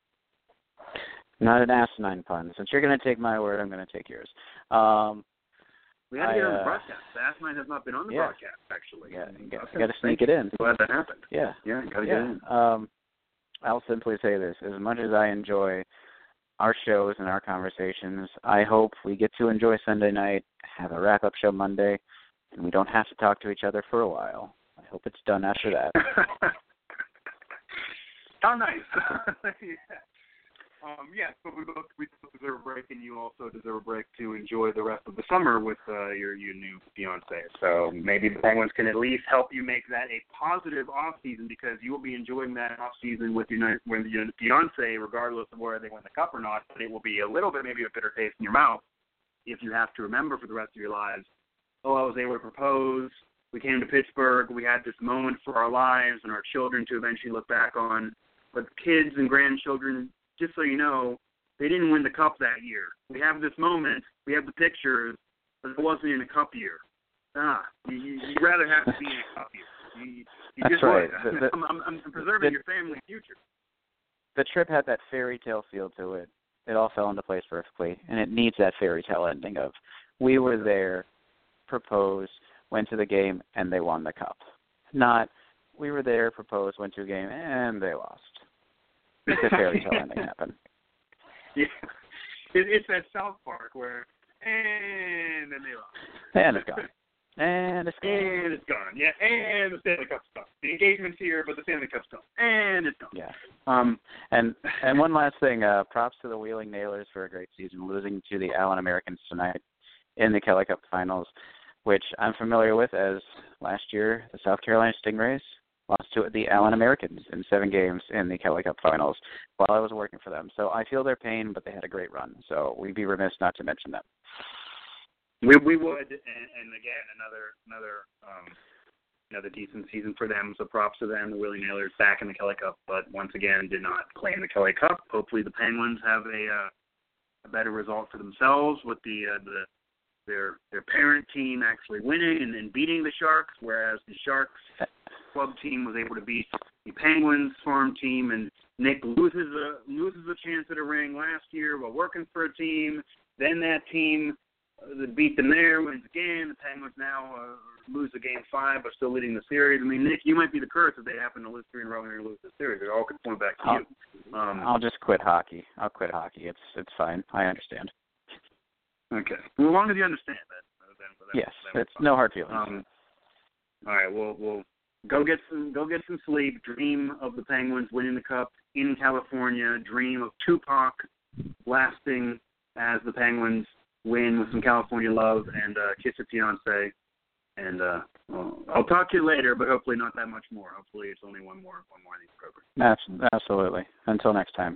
Not an asinine pun. Since you're going to take my word, I'm going to take yours. Um, we had to I, get on the uh, broadcast. The asinine has not been on the yeah. broadcast, actually. Yeah, you got, okay. you got to sneak it in. Glad that happened. Yeah. Yeah, you got to yeah. get in. Um, I'll simply say this. As much as I enjoy our shows and our conversations, I hope we get to enjoy Sunday night, have a wrap-up show Monday, and we don't have to talk to each other for a while. I hope it's done after that. How nice. yeah. Um, yes, but we both, we both deserve a break, and you also deserve a break to enjoy the rest of the summer with uh, your, your new fiancé. So maybe the Penguins can at least help you make that a positive off-season, because you will be enjoying that off-season with your, with your fiancé regardless of whether they win the Cup or not. But it will be a little bit maybe a bitter taste in your mouth if you have to remember for the rest of your lives, oh, I was able to propose, we came to Pittsburgh, we had this moment for our lives and our children to eventually look back on. But kids and grandchildren, just so you know, they didn't win the Cup that year. We have this moment, we have the pictures, but it wasn't in a Cup year. Ah, you, you'd rather have to be in a Cup year. You, you That's just right. would. The, the, I'm, I'm, I'm preserving the, your family's future. The trip had that fairy tale feel to it. It all fell into place perfectly, and it needs that fairy tale ending of we were there, proposed, went to the game, and they won the Cup. Not we were there, proposed, went to a game, and they lost. It's a fairy tale ending happen. Yeah, it, it's that South Park where, and then they lost. And it's gone. And it's gone. And it's gone. Yeah, and the Stanley Cup's gone. The engagement's here, but the Stanley Cup's gone. And it's gone. Yeah. Um, and and one last thing, uh, props to the Wheeling Nailers for a great season, losing to the Allen Americans tonight in the Kelly Cup Finals, which I'm familiar with as last year the South Carolina Stingrays lost to the Allen Americans in seven games in the Kelly Cup Finals while I was working for them. So I feel their pain, but they had a great run. So we'd be remiss not to mention them. We we would, and, and again, another another um, another decent season for them. So props to them. The Wheeling Nailers back in the Kelly Cup, but once again did not play in the Kelly Cup. Hopefully the Penguins have a uh, a better result for themselves with the uh, the their their parent team actually winning and, and beating the Sharks, whereas the Sharks club team was able to beat the Penguins farm team, and Nick loses a loses a chance at a ring last year while working for a team. Then that team uh, beat them there, wins again. The Penguins now uh, lose the game five, but still leading the series. I mean, Nick, you might be the curse if they happen to lose three in a row and lose the series. It all could point back to I'll, you. Um, I'll just quit hockey. I'll quit hockey. It's it's fine. I understand. Okay. Well, as long as you understand that. Then, then, yes, then it's no hard feelings. Um, all right. Well, we'll go get some go get some sleep. Dream of the Penguins winning the Cup in California. Dream of Tupac lasting as the Penguins win with some California love, and uh, kiss your fiance. And uh, well, I'll talk to you later, but hopefully not that much more. Hopefully it's only one more one more of these programs. Absolutely. Until next time.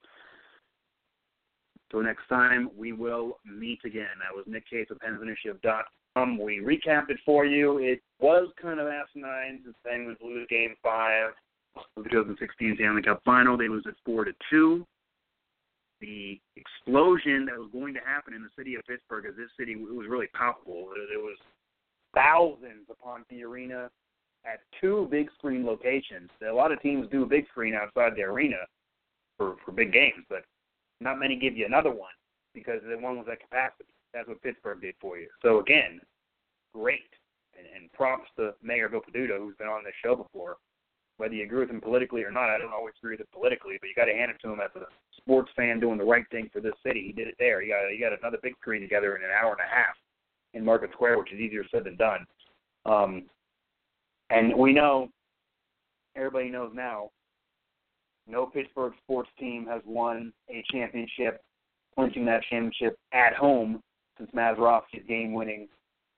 Until next time, we will meet again. That was Nick Case of Pens Initiative dot com. We recapped it for you. It was kind of asinine since the Penguins lose Game Five of the twenty sixteen Stanley Cup Final. They lose it four to two. The explosion that was going to happen in the city of Pittsburgh, as this city it was really palpable. There was thousands upon the arena at two big screen locations. A lot of teams do a big screen outside the arena for, for big games, but not many give you another one because the one was at capacity. That's what Pittsburgh did for you. So, again, great. And, and props to Mayor Bill Peduto, who's been on this show before. Whether you agree with him politically or not, I don't always agree with him politically, but you got to hand it to him as a sports fan doing the right thing for this city. He did it there. You got, you got another big screen together in an hour and a half in Market Square, which is easier said than done. Um, and we know, everybody knows now, no Pittsburgh sports team has won a championship, clinching that championship at home since Mazeroski's game-winning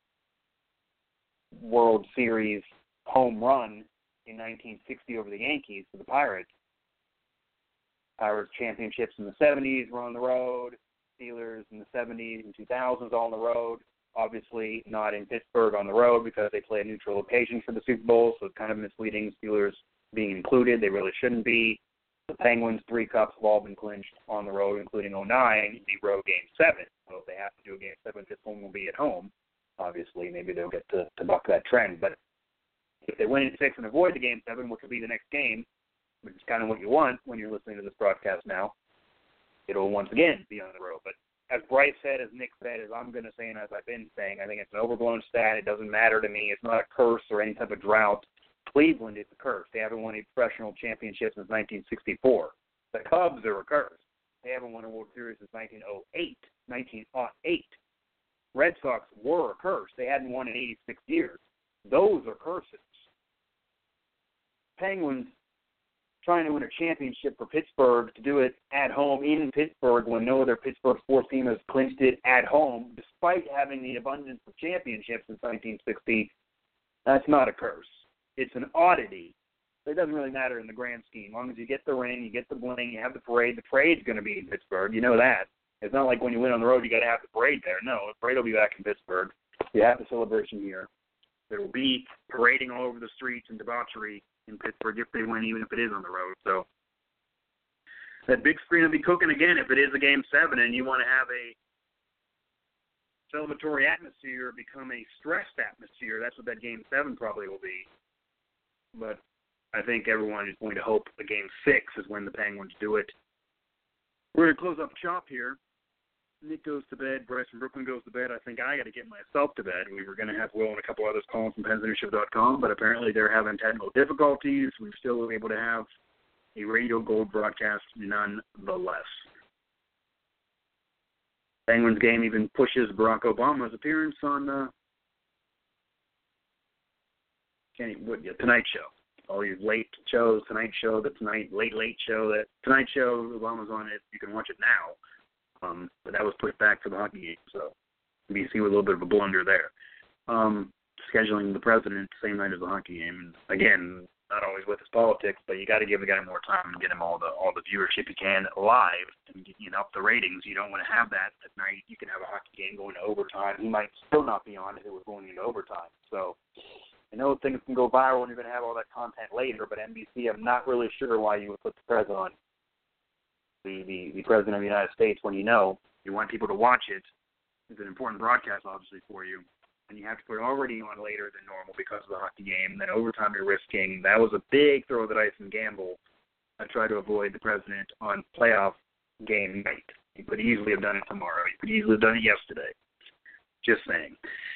World Series home run in nineteen sixty over the Yankees for the Pirates. Pirates championships in the seventies were on the road. Steelers in the seventies and two thousands all on the road. Obviously not in Pittsburgh on the road because they play a neutral location for the Super Bowl, so it's kind of misleading. Steelers being included, they really shouldn't be. The Penguins' three cups have all been clinched on the road, including oh nine, the road game seven. So if they have to do a game seven, this one will be at home. Obviously, maybe they'll get to, to buck that trend. But if they win in six and avoid the game seven, which will be the next game, which is kind of what you want when you're listening to this broadcast now, it'll once again be on the road. But as Bryce said, as Nick said, as I'm going to say and as I've been saying, I think it's an overblown stat. It doesn't matter to me. It's not a curse or any type of drought. Cleveland is a curse. They haven't won a professional championship since nineteen sixty-four. The Cubs are a curse. They haven't won a World Series since nineteen oh eight. nineteen oh eight. Red Sox were a curse. They hadn't won in eighty-six years. Those are curses. Penguins trying to win a championship for Pittsburgh, to do it at home in Pittsburgh when no other Pittsburgh sports team has clinched it at home, despite having the abundance of championships since nineteen sixty, that's not a curse. It's an oddity. It doesn't really matter in the grand scheme. As long as you get the ring, you get the bling, you have the parade. The parade's going to be in Pittsburgh. You know that. It's not like when you win on the road, you got to have the parade there. No, the parade will be back in Pittsburgh. You have the celebration here. There will be parading all over the streets and debauchery in Pittsburgh if they win, even if it is on the road. So that big screen will be cooking again if it is a game seven and you want to have a celebratory atmosphere become a stressed atmosphere. That's what that game seven probably will be. But I think everyone is going to hope the game six is when the Penguins do it. We're going to close up shop here. Nick goes to bed. Bryce from Brooklyn goes to bed. I think I got to get myself to bed. We were going to have Will and a couple others calling from Pens Initiative dot com, but apparently they're having technical difficulties. We're still able to have a Radio Gold broadcast nonetheless. Penguins game even pushes Barack Obama's appearance on uh, Kenny, what, yeah, Tonight Show. All these late shows, Tonight Show, the Tonight Late Late Show, that Tonight Show, Obama's on it. You can watch it now. Um, but that was pushed back for the hockey game, so B C with a little bit of a blunder there. Um, scheduling the president the same night as the hockey game, and again, not always with his politics, but you got to give the guy more time and get him all the all the viewership you can live and get, you know, up the ratings. You don't want to have that at night. You can have a hockey game going to overtime. He might still not be on if it was going into overtime. So I know things can go viral and you're going to have all that content later, but N B C, I'm not really sure why you would put the president on. The, the, the President of the United States when you know you want people to watch it is an important broadcast, obviously, for you, and you have to put it already on later than normal because of the hockey game, then overtime you're risking. That was a big throw of the dice and gamble. I try to avoid the president on playoff game night. He could easily have done it tomorrow. He could easily have done it yesterday. Just saying.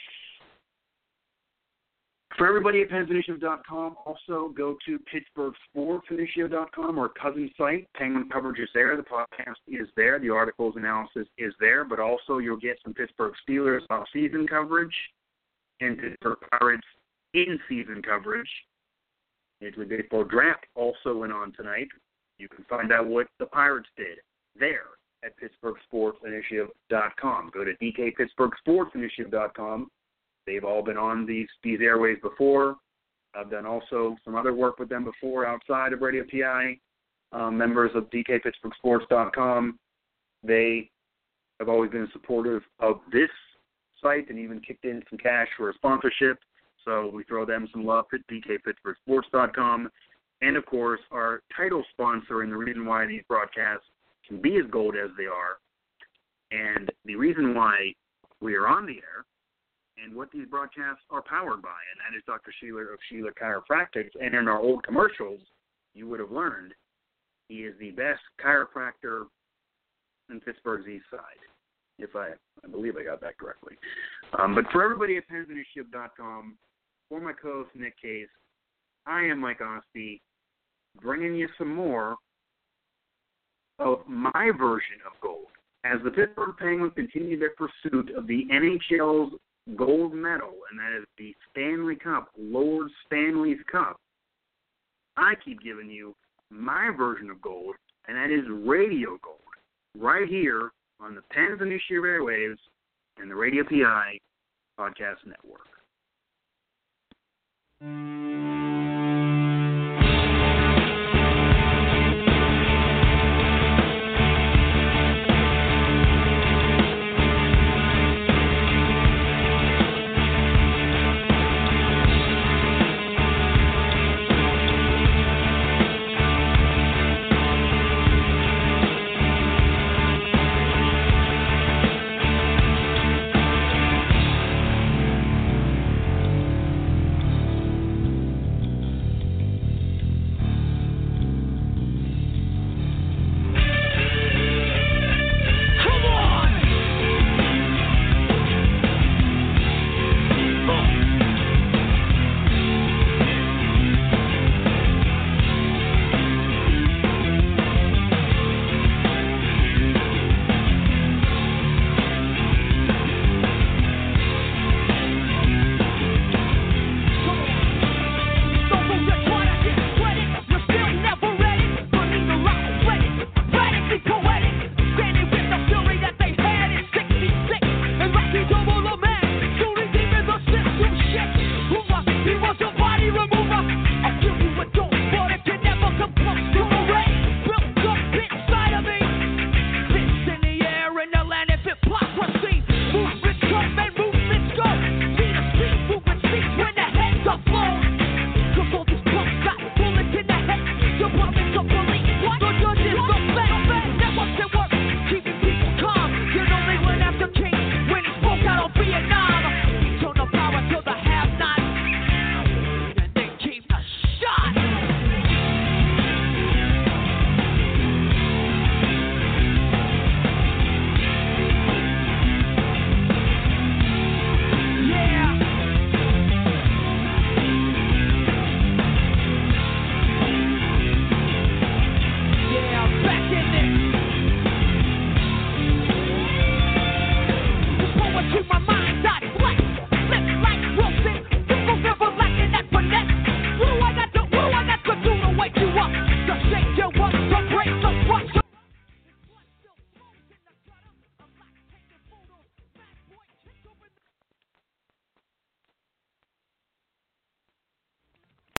For everybody at Pens Initiative dot com, also go to Pittsburgh Sports Initiative dot com, our cousin site. Penguin coverage is there. The podcast is there. The articles analysis is there. But also you'll get some Pittsburgh Steelers off-season coverage and Pittsburgh Pirates in-season coverage. Major League Baseball draft also went on tonight. You can find out what the Pirates did there at Pittsburgh Sports Initiative dot com. Go to D K Pittsburgh Sports Initiative dot com. They've all been on these these airways before. I've done also some other work with them before outside of Radio P I. Um, members of D K Pittsburgh Sports dot com, they have always been supportive of this site and even kicked in some cash for a sponsorship. So we throw them some love at D K Pittsburgh Sports dot com. And, of course, our title sponsor and the reason why these broadcasts can be as gold as they are and the reason why we are on the air and what these broadcasts are powered by, and that is Doctor Sheeler of Sheeler Chiropractic. And in our old commercials, you would have learned he is the best chiropractor in Pittsburgh's East Side, if I, I believe I got that correctly. Um, but for everybody at Pens Initiative dot com, for my co-host Nick Case, I am Mike Osby, bringing you some more of my version of gold. As the Pittsburgh Penguins continue their pursuit of the N H L's gold medal, and that is the Stanley Cup, Lord Stanley's Cup, I keep giving you my version of gold, and that is radio gold, right here on the Pens Initiative airwaves and the Radio P I Podcast Network.